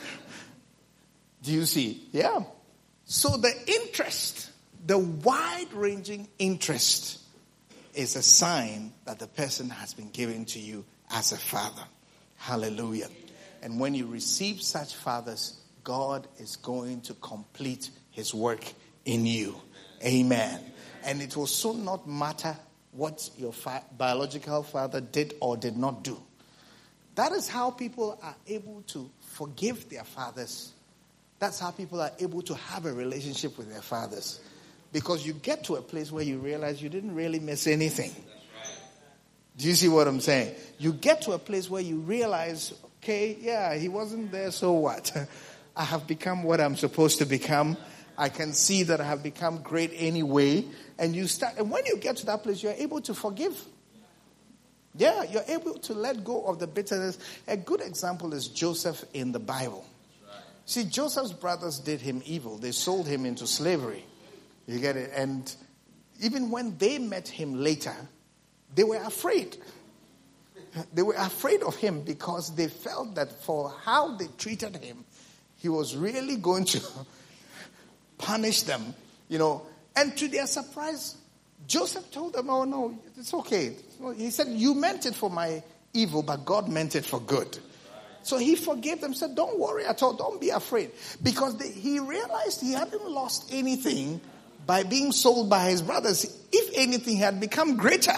Do you see? Yeah. So the interest, the wide-ranging interest, is a sign that the person has been given to you as a father. Hallelujah. And when you receive such fathers, God is going to complete his work in you. Amen. And it will soon not matter what your biological father did or did not do. That is how people are able to forgive their fathers. That's how people are able to have a relationship with their fathers. Because you get to a place where you realize you didn't really miss anything. Do you see what I'm saying? You get to a place where you realize, okay, yeah, he wasn't there, so what? I have become what I'm supposed to become. I can see that I have become great anyway. And when you get to that place, you're able to forgive. Yeah, you're able to let go of the bitterness. A good example is Joseph in the Bible. See, Joseph's brothers did him evil. They sold him into slavery. You get it? And even when they met him later, they were afraid. They were afraid of him because they felt that for how they treated him, he was really going to punish them, And to their surprise, Joseph told them, oh no, it's okay. He said, you meant it for my evil, but God meant it for good. So he forgave them, said, don't worry at all, don't be afraid. Because he realized he hadn't lost anything by being sold by his brothers. If anything, he had become greater.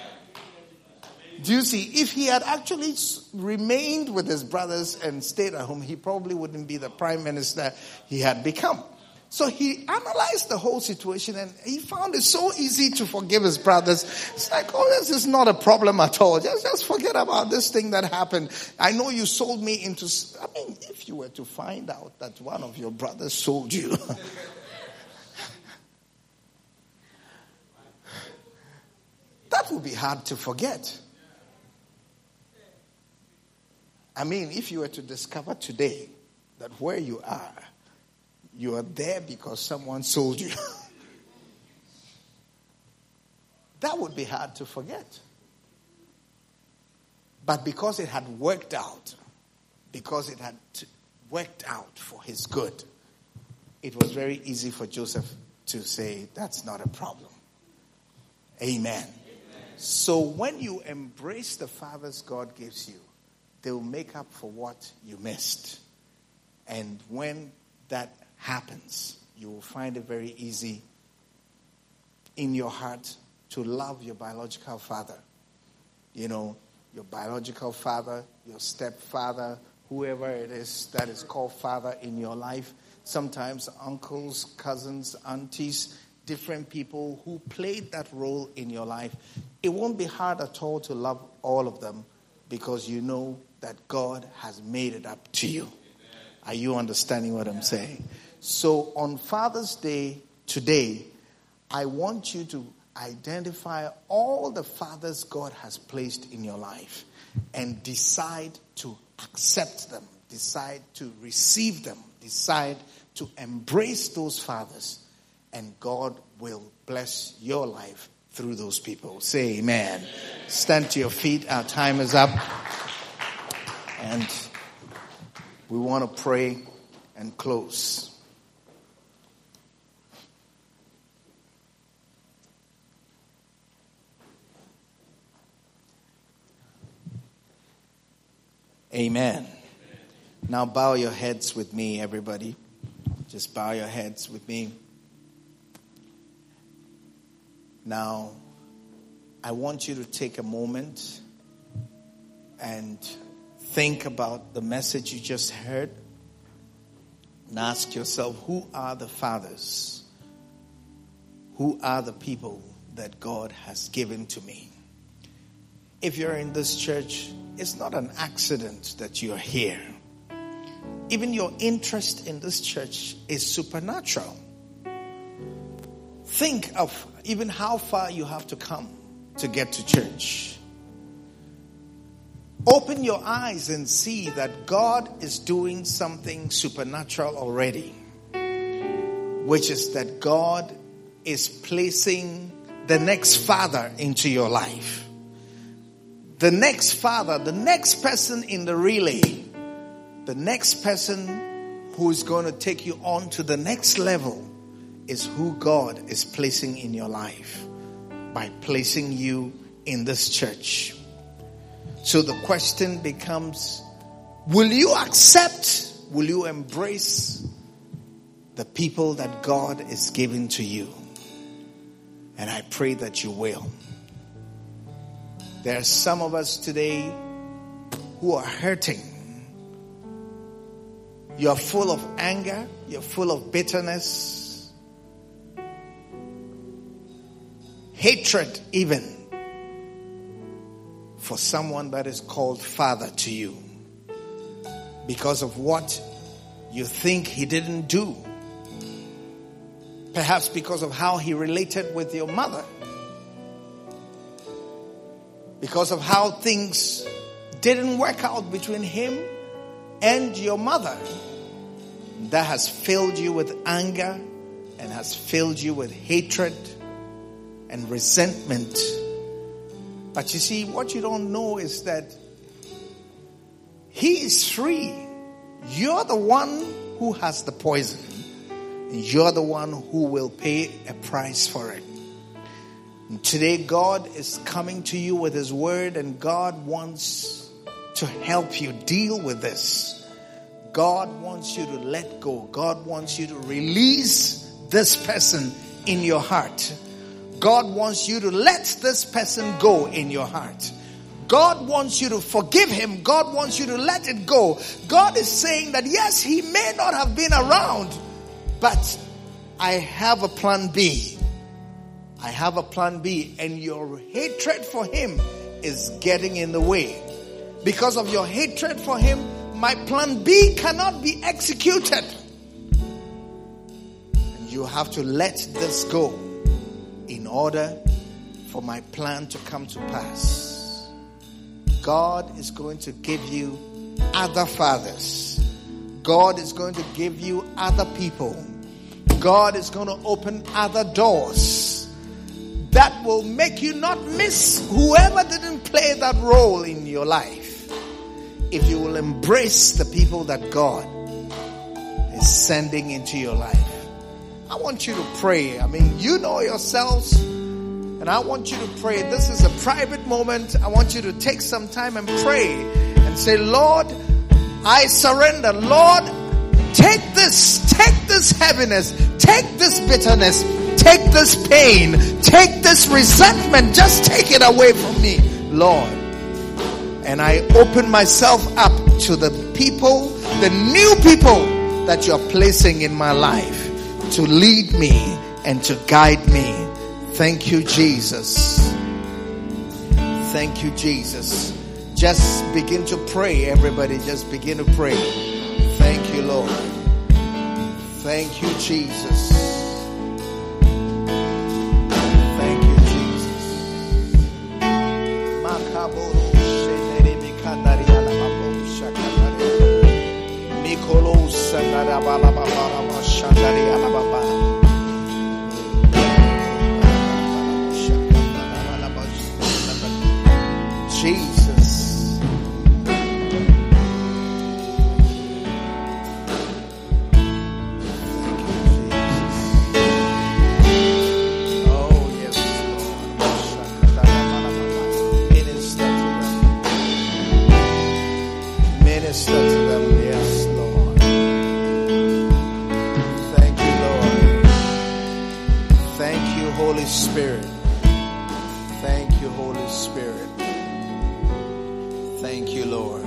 Do you see? If he had actually remained with his brothers and stayed at home, he probably wouldn't be the prime minister he had become. So he analyzed the whole situation and he found it so easy to forgive his brothers. It's like, oh, this is not a problem at all. Just forget about this thing that happened. I know you sold me into... if you were to find out that one of your brothers sold you... that would be hard to forget. If you were to discover today that where you are there because someone sold you. That would be hard to forget. But because it had worked out for his good, it was very easy for Joseph to say, that's not a problem. Amen. So when you embrace the fathers God gives you, they will make up for what you missed. And when that happens, you will find it very easy in your heart to love your biological father. You know, your biological father, your stepfather, whoever it is that is called father in your life. Sometimes uncles, cousins, aunties, different people who played that role in your life. It won't be hard at all to love all of them because you know that God has made it up to you. Are you understanding what I'm saying? So on Father's Day today, I want you to identify all the fathers God has placed in your life and decide to accept them, decide to receive them, decide to embrace those fathers, and God will bless your life through those people. Say amen. Stand to your feet. Our time is up. And we want to pray and close. Amen. Now bow your heads with me, everybody. Just bow your heads with me. Now, I want you to take a moment and think about the message you just heard and ask yourself, who are the fathers? Who are the people that God has given to me? If you're in this church, it's not an accident that you're here. Even your interest in this church is supernatural. Think of even how far you have to come to get to church. Open your eyes and see that God is doing something supernatural already, which is that God is placing the next father into your life. The next father, the next person in the relay, the next person who is going to take you on to the next level is who God is placing in your life by placing you in this church. So the question becomes, will you accept, will you embrace the people that God is giving to you? And I pray that you will. There are some of us today who are hurting. You're full of anger. You're full of bitterness. Hatred even for someone that is called father to you. Because of what you think he didn't do. Perhaps because of how he related with your mother. Because of how things didn't work out between him and your mother. That has filled you with anger and has filled you with hatred and resentment. But you see, what you don't know is that he is free. You're the one who has the poison. You're the one who will pay a price for it. And today God is coming to you with his word, and God wants to help you deal with this. God wants you to let go. God wants you to release this person in your heart. God wants you to let this person go in your heart. God wants you to forgive him. God wants you to let it go. God is saying that yes, he may not have been around, but I have a plan B. I have a plan B, and your hatred for him is getting in the way. Because of your hatred for him, my plan B cannot be executed. And you have to let this go in order for my plan to come to pass. God is going to give you other fathers. God is going to give you other people. God is going to open other doors that will make you not miss whoever didn't play that role in your life. If you will embrace the people that God is sending into your life. I want you to pray. I mean, you know yourselves, and I want you to pray. This is a private moment. I want you to take some time and pray and say, Lord, I surrender. Lord, take this heaviness, take this bitterness, take this pain, take this resentment, just take it away from me, Lord. And I open myself up to the people, the new people that you're placing in my life to lead me and to guide me. Thank you, Jesus. Thank you, Jesus. Just begin to pray, everybody. Just begin to pray. Thank you, Lord. Thank you, Jesus. Thank you, Jesus. Jesus. Minister to them, yes, Lord. Thank you, Lord. Thank you, Holy Spirit. Thank you, Holy Spirit. Thank you, Lord.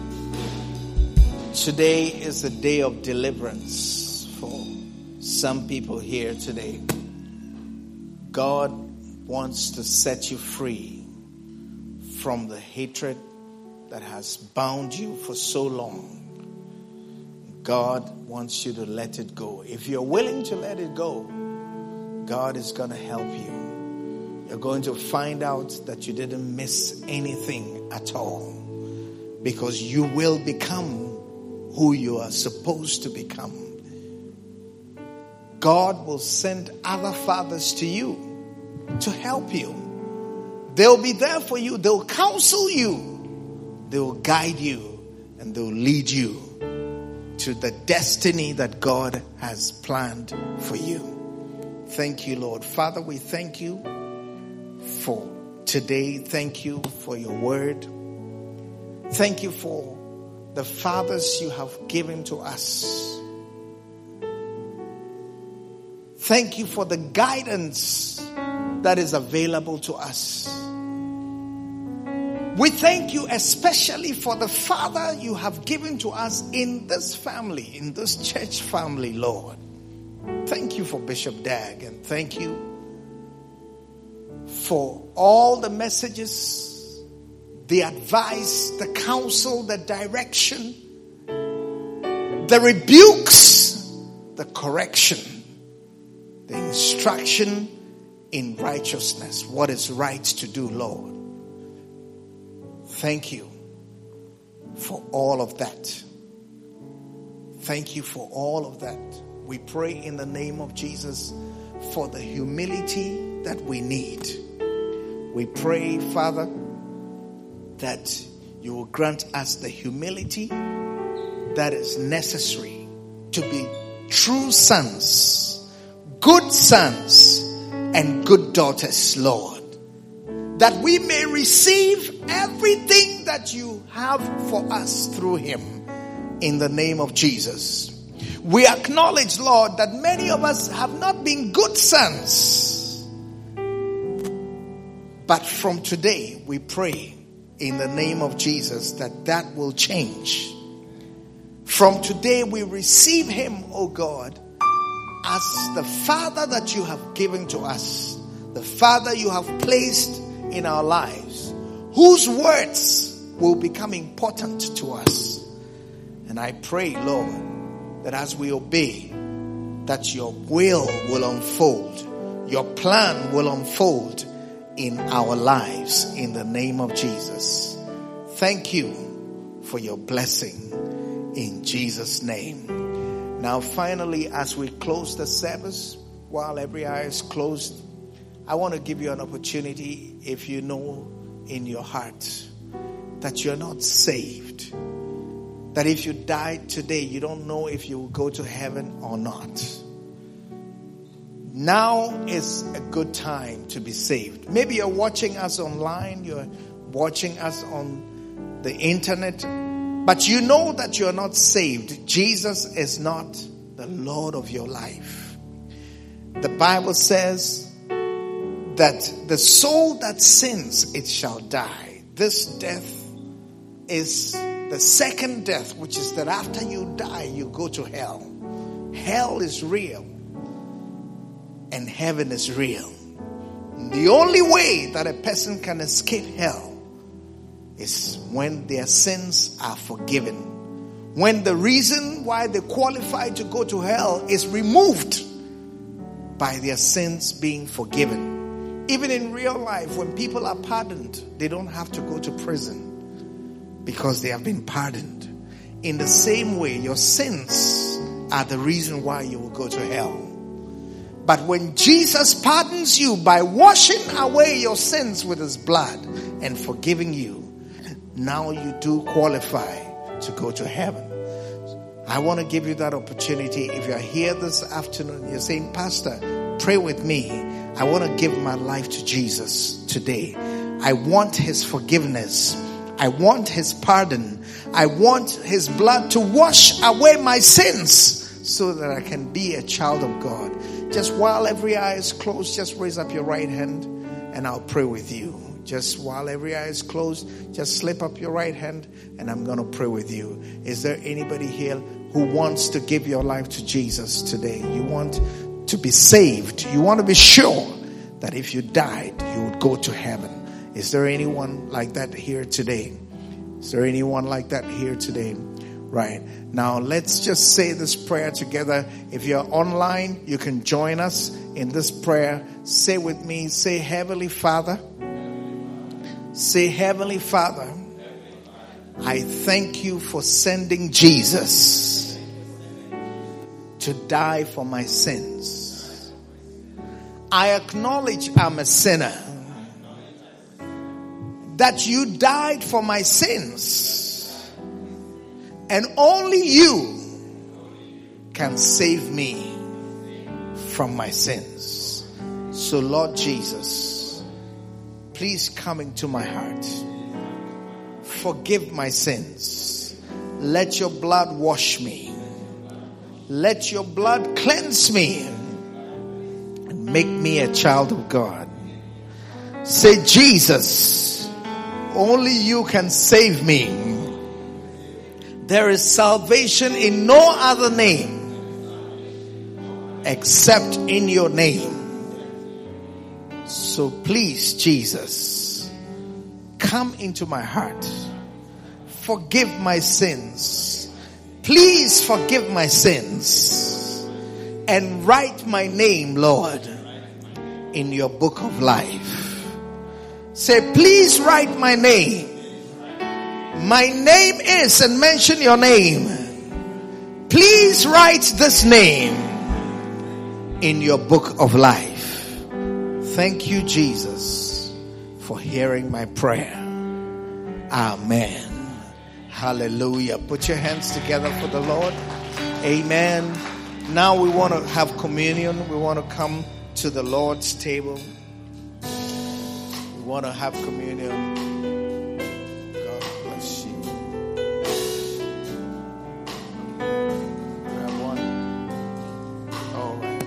Today is a day of deliverance for some people here today. God wants to set you free from the hatred that has bound you for so long. God wants you to let it go. If you're willing to let it go, God is going to help you. You're going to find out that you didn't miss anything at all, because you will become who you are supposed to become. God will send other fathers to you to help you. They'll be there for you. They'll counsel you. They will guide you and they will lead you to the destiny that God has planned for you. Thank you, Lord. Father, we thank you for today. Thank you for your word. Thank you for the fathers you have given to us. Thank you for the guidance that is available to us. We thank you especially for the Father you have given to us in this family, in this church family, Lord. Thank you for Bishop Dag, and thank you for all the messages, the advice, the counsel, the direction, the rebukes, the correction, the instruction in righteousness, what is right to do, Lord. Thank you for all of that. Thank you for all of that. We pray in the name of Jesus for the humility that we need. We pray, Father, that you will grant us the humility that is necessary to be true sons, good sons, and good daughters, Lord. That we may receive everything that you have for us through him, in the name of Jesus. We acknowledge, Lord, that many of us have not been good sons. But from today, we pray in the name of Jesus that that will change. From today, we receive him, O God, as the Father that you have given to us, the Father you have placed in our lives, whose words will become important to us. And I pray, Lord, that as we obey, that your will unfold, your plan will unfold in our lives, in the name of Jesus. Thank you for your blessing in Jesus' name. Now finally, as we close the service, while every eye is closed, I want to give you an opportunity, if you know in your heart that you're not saved, that if you died today, you don't know if you will go to heaven or not. Now is a good time to be saved. Maybe you're watching us online, you're watching us on the internet, but you know that you're not saved, Jesus is not the Lord of your life. The Bible says that the soul that sins, it shall die. This death is the second death, which is that after you die, you go to hell. Hell is real and heaven is real. The only way that a person can escape hell is when their sins are forgiven. When the reason why they qualify to go to hell is removed by their sins being forgiven. Even in real life, when people are pardoned, they don't have to go to prison because they have been pardoned. In the same way, your sins are the reason why you will go to hell. But when Jesus pardons you by washing away your sins with his blood and forgiving you, now you do qualify to go to heaven. I want to give you that opportunity. If you're here this afternoon, you're saying, Pastor, pray with me. I want to give my life to Jesus today. I want his forgiveness. I want his pardon. I want his blood to wash away my sins so that I can be a child of God. Just while every eye is closed, just raise up your right hand and I'll pray with you. Just while every eye is closed, just slip up your right hand and I'm going to pray with you. Is there anybody here who wants to give your life to Jesus today? You want to be saved. You want to be sure that if you died, you would go to heaven. Is there anyone like that here today? Is there anyone like that here today? Right. Now let's just say this prayer together. If you're online, you can join us in this prayer. Say with me, say, Heavenly Father. Say, Heavenly Father, I thank you for sending Jesus to die for my sins. I acknowledge I'm a sinner, that you died for my sins, and only you can save me from my sins. So Lord Jesus, please come into my heart. Forgive my sins. Let your blood wash me. Let your blood cleanse me and make me a child of God. Say, Jesus, only you can save me. There is salvation in no other name except in your name. So please, Jesus, come into my heart. Forgive my sins. Please forgive my sins. And write my name, Lord, in your book of life. Say, please write my name. My name is, and mention your name. Please write this name in your book of life. Thank you, Jesus, for hearing my prayer. Amen. Hallelujah. Put your hands together for the Lord. Amen. Now we want to have communion. We want to come to the Lord's table. We want to have communion. God bless you. Grab one. All right.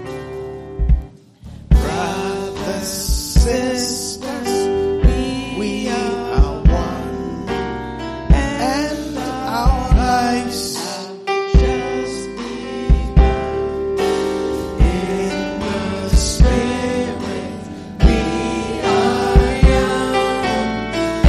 Brothers, sisters, we are one, and our lives just begun. In the Spirit we are young,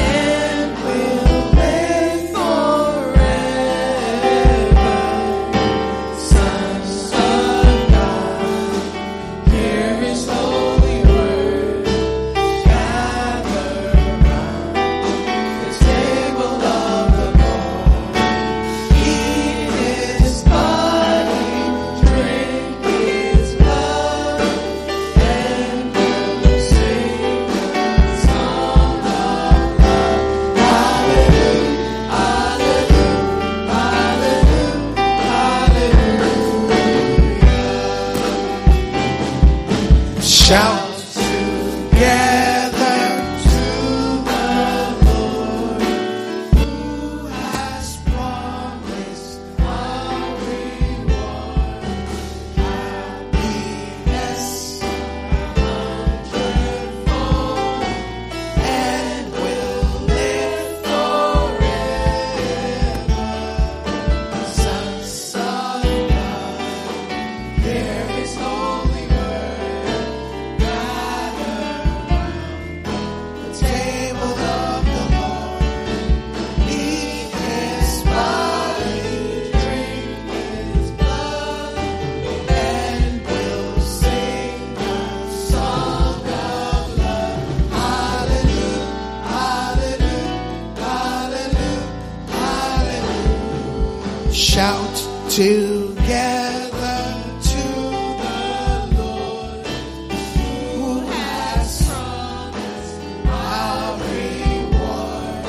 Shout together to the Lord, who has promised our reward.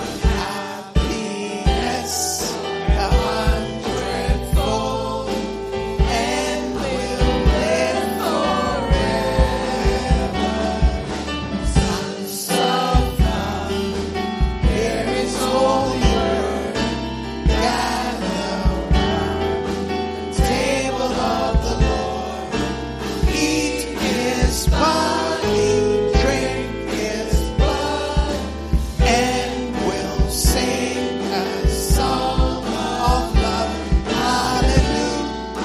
Happiness 100-fold, and will live forever. Sons of God, here is holy word. Gather round, table of the Lord. Eat his body, drink his blood, and we'll sing a song of love. Hallelujah,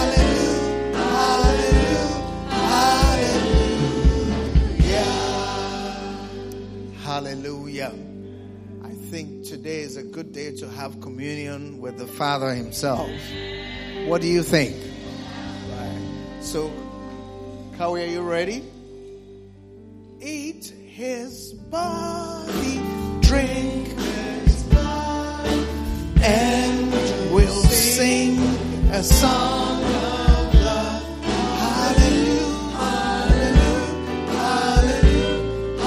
hallelujah, hallelujah. Hallelujah. I think today is a good day to have communion with the Father himself. What do you think? Right. So, Kawi, are you ready? Eat his body, drink his blood, and we'll sing a song of love. Hallelujah, hallelujah,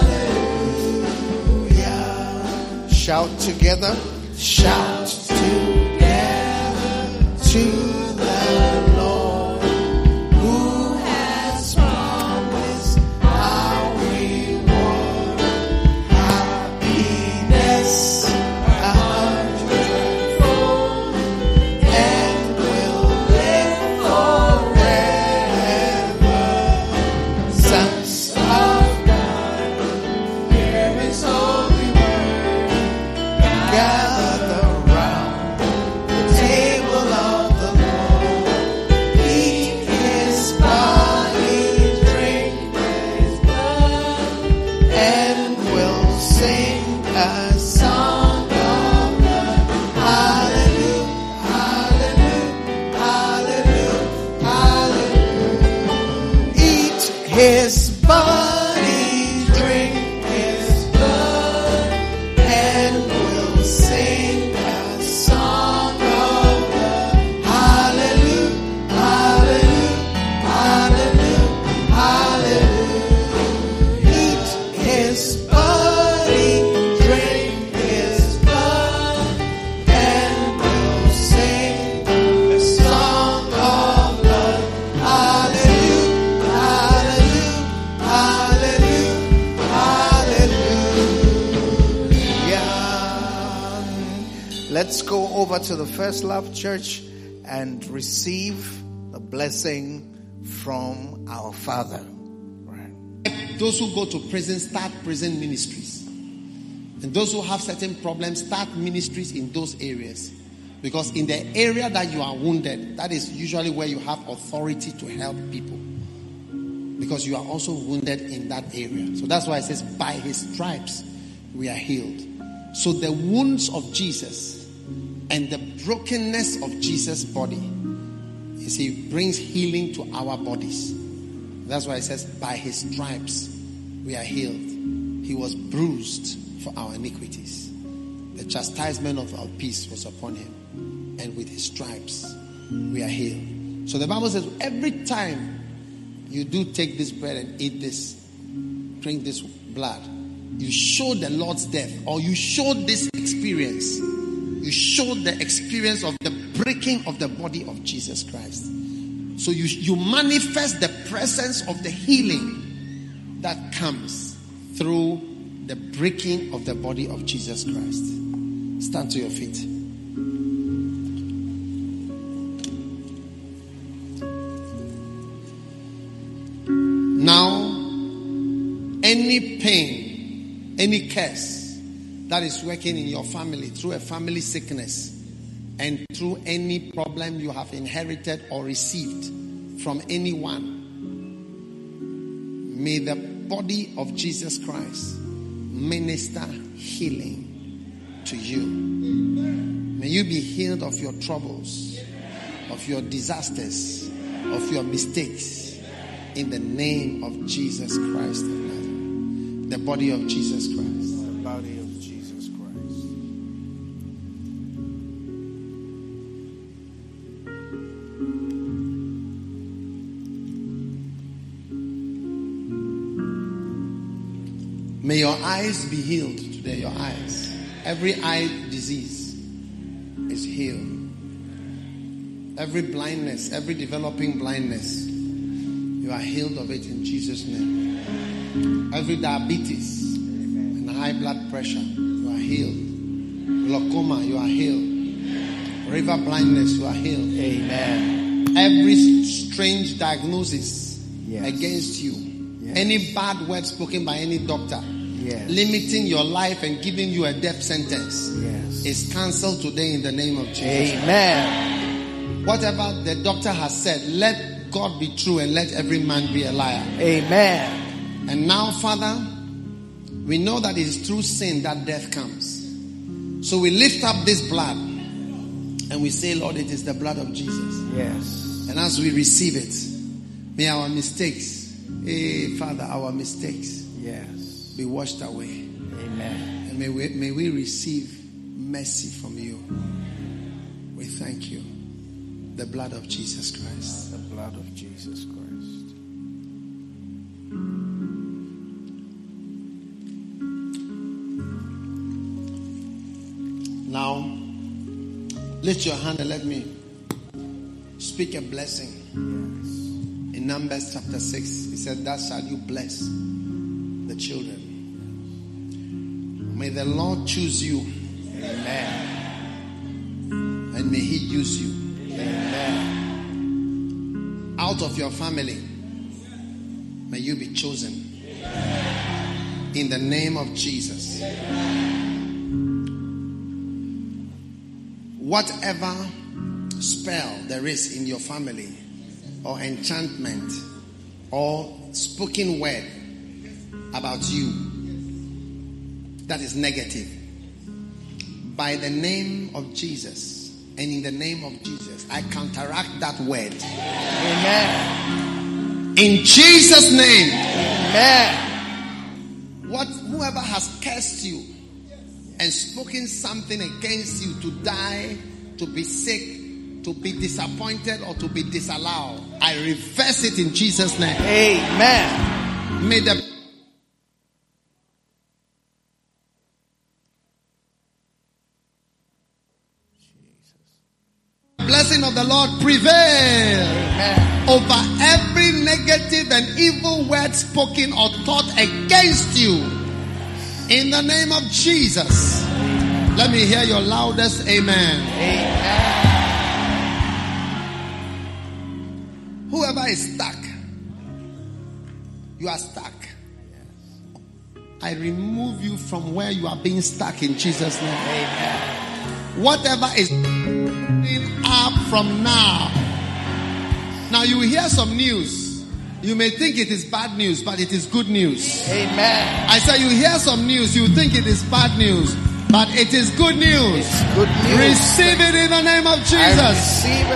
hallelujah. Shout together. Shout together to the Lord, who has promised our reward. Happiness 100-fold, and will live forever. Sons of God, here is holy word. Gather round the table of the Lord. Eat his body, drink his blood, and we'll sing a song of love. Hallelujah, hallelujah, hallelujah. Eat his body, drink his blood, and we'll sing a song of love. Hallelujah, hallelujah, hallelujah. Eat his body, drink his blood, and we'll sing a song of love. Hallelujah, hallelujah, hallelujah, hallelujah. Let's go over to the First Love Church and receive the blessing from our Father. Right. Those who go to prison, start prison ministries. And those who have certain problems, start ministries in those areas. Because in the area that you are wounded, that is usually where you have authority to help people. Because you are also wounded in that area. So that's why it says, by his stripes we are healed. So the wounds of Jesus and the brokenness of Jesus' body, you see, brings healing to our bodies. That's why it says, by his stripes we are healed. He was bruised for our iniquities. The chastisement of our peace was upon him. And with his stripes we are healed. So the Bible says, every time you do take this bread and eat this, drink this blood, you show the Lord's death, or you show this experience. You show the experience of the breaking of the body of Jesus Christ. So you manifest the presence of the healing that comes through the breaking of the body of Jesus Christ. Stand to your feet. Now, any pain, any curse that is working in your family through a family sickness and through any problem you have inherited or received from anyone, may the body of Jesus Christ minister healing to you. May you be healed of your troubles, of your disasters, of your mistakes. In the name of Jesus Christ of Nazareth. The body of Jesus Christ. The body of Jesus Christ. May your eyes be healed today. Your eyes. Every eye disease is healed. Every blindness, every developing blindness, you are healed of it in Jesus' name. Every diabetes and high blood pressure, you are healed. Glaucoma, you are healed. River blindness, you are healed. Amen. Every strange diagnosis Yes. against you, Yes. any bad word spoken by any doctor, Yes. limiting your life and giving you a death sentence, Yes. is cancelled today in the name of Jesus. Amen. Whatever the doctor has said, let God be true and let every man be a liar. Amen. And now, Father, we know that it is through sin that death comes. So we lift up this blood and we say, Lord, it is the blood of Jesus. Yes. And as we receive it, may our mistakes, Father, our mistakes Yes. be washed away. Amen. And may we receive mercy from you. We thank you. The blood of Jesus Christ. The blood of Jesus Christ. Now, lift your hand and let me speak a blessing. Yes. In Numbers chapter 6, he said, thus shall you bless the children. May the Lord choose you. Amen. And may he use you. Amen. Out of your family, may you be chosen. In the name of Jesus. Whatever spell there is in your family, or enchantment, or spoken word about you that is negative, by the name of Jesus and in the name of Jesus, I counteract that word. Amen. In Jesus' name. Amen. Whoever has cursed you and spoken something against you to die, to be sick, to be disappointed, or to be disallowed, I reverse it in Jesus' name. Amen. May the blessing of the Lord prevail. Amen. Over every negative and evil word spoken or taught against you. In the name of Jesus. Let me hear your loudest amen. Amen. Whoever is stuck, you are stuck. I remove you from where you are being stuck in Jesus' name. Amen. Whatever is up from now. Now you will hear some news. You may think it is bad news, but it is good news. Amen. I say you hear some news, you think it is bad news, but it is good news. It's good news. Receive it in the name of Jesus. I receive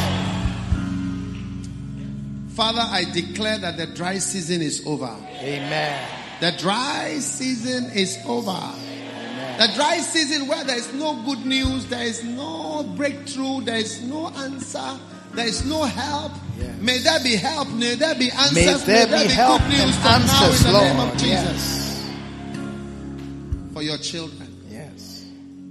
it. Father, I declare that the dry season is over. Amen. The dry season is over. Amen. The dry season where there is no good news, there is no breakthrough, there is no answer, there is no help. Yes. May there be help, may there be answers, May there be help good news and from now answers, in the name Lord. of Jesus. Yes. For your children. Yes.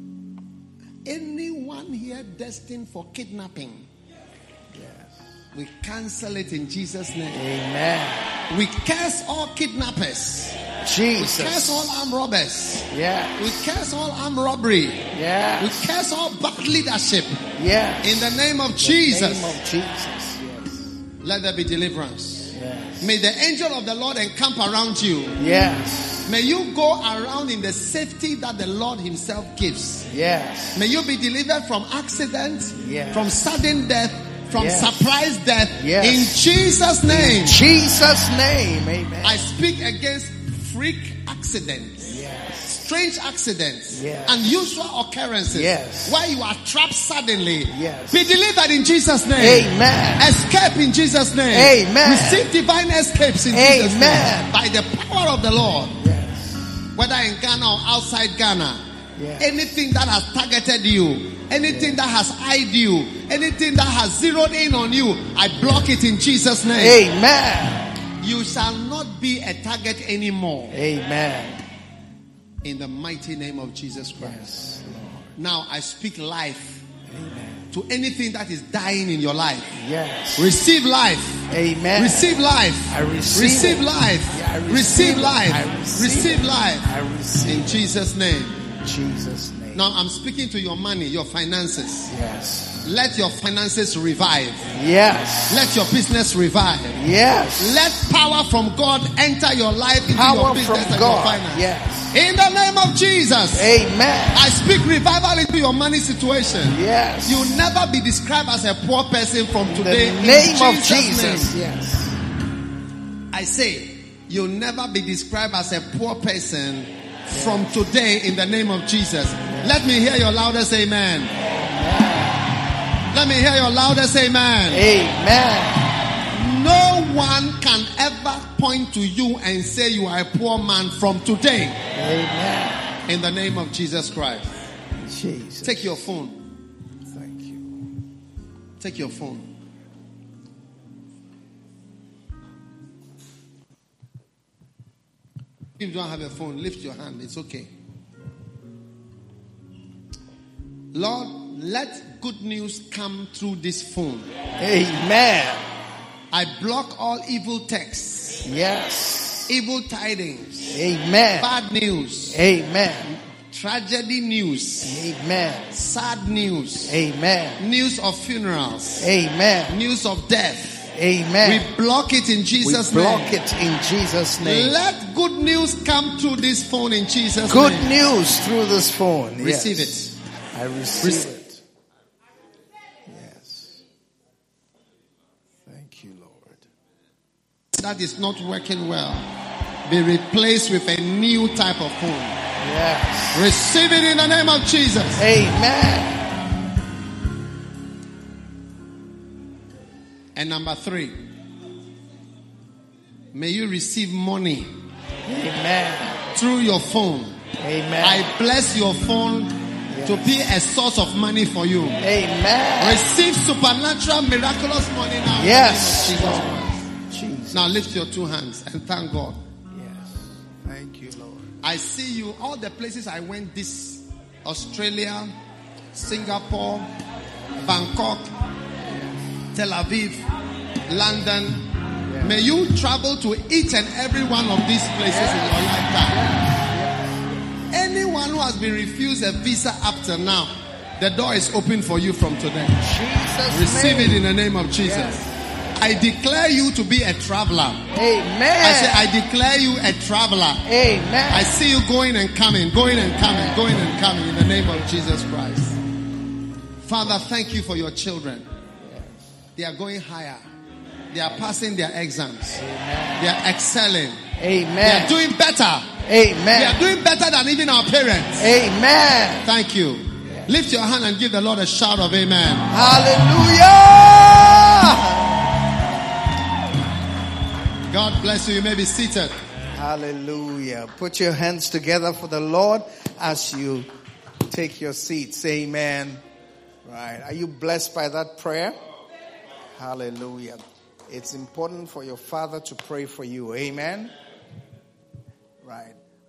Anyone here destined for kidnapping, Yes. we cancel it in Jesus' name. Amen. We curse all kidnappers. Jesus. We curse all armed robbers. Yes. We curse all armed robbery. Yes. We curse all bad leadership. Yes. In the name of In Jesus. the name of Jesus. Yes. Let there be deliverance. Yes. May the angel of the Lord encamp around you. Yes. May you go around in the safety that the Lord himself gives. Yes. May you be delivered from accidents, Yes. from sudden death, from Yes. surprise death. Yes. In Jesus' name. In Jesus' name. Amen. I speak against freak accidents. Yes. Strange accidents, Yes. unusual occurrences, Yes. where you are trapped suddenly. Yes. Be delivered in Jesus' name. Amen. Escape in Jesus' name. Amen. Receive divine escapes in Jesus' name. Amen. By the power of the Lord, Yes. whether in Ghana or outside Ghana. Yes. Anything that has targeted you, anything that has eyed you, anything that has zeroed in on you, I block it in Jesus' name. Amen. You shall not be a target anymore. Amen. In the mighty name of Jesus Christ. Yes, Lord. Now I speak life. Amen. To anything that is dying in your life. Yes. Receive life. Amen. Receive life. I receive Receive it. life. Yeah, I receive it. life. I Receive it. life. I receive in Jesus' name. In Jesus' name. Now I'm speaking to your money, your finances. Yes. Let your finances revive. Yes. Let your business revive. Yes. Let power from God enter your life, into Power your business from and God. your finance. Yes. In the name of Jesus. Amen. I speak revival into your money situation. Yes. You will never be described as a poor person from today. In the name of Jesus' Jesus. Yes. I say, you'll never be described as a poor person from today in the name of Jesus. Let me hear your loudest amen. Let me hear your loudest amen. Amen. No one can ever point to you and say you are a poor man from today. Amen. In the name of Jesus Christ. Jesus. Take your phone. Thank you. Take your phone. If you don't have a phone, lift your hand. It's okay. Lord, let good news come through this phone. Amen. I block all evil texts. Yes. Evil tidings. Amen. Bad news. Amen. Tragedy news. Amen. Sad news. Amen. News of funerals. Amen. News of death. Amen. We block it in Jesus' we name. block it in Jesus' name. Let good news come through this phone in Jesus' Good name. news through this phone. Receive Yes. it. I receive it. Yes. Thank you, Lord. That is not working well. Be replaced with a new type of phone. Yes. Receive it in the name of Jesus. Amen. And number 3, may you receive money Amen. through your phone. Amen. I bless your phone to be a source of money for you. Amen. Receive supernatural, miraculous money now. Yes. In the name of Jesus. Jesus. Now lift your 2 hands and thank God. Yes. Thank you, Lord. I see you, all the places I went this, Australia, Singapore, Bangkok, Tel Aviv, London. Yes. May you travel to each and every one of these places in your lifetime. Yes. Anyone who has been refused a visa up to now, the door is open for you from today. Jesus' Receive name. it in the name of Jesus. Yes. I declare you to be a traveler. Amen. I say, I declare you a traveler. Amen. I see you going and coming, going and coming, going and coming in the name of Jesus Christ. Father, thank you for your children. They are going higher. They are passing their exams. Amen. They are excelling. Amen. They are doing better. Amen. They are doing better than even our parents. Amen. Thank you. Yes. Lift your hand and give the Lord a shout of amen. Hallelujah. God bless you. You may be seated. Hallelujah. Put your hands together for the Lord as you take your seats. Amen. Right. Are you blessed by that prayer? Hallelujah. It's important for your father to pray for you. Amen. Right.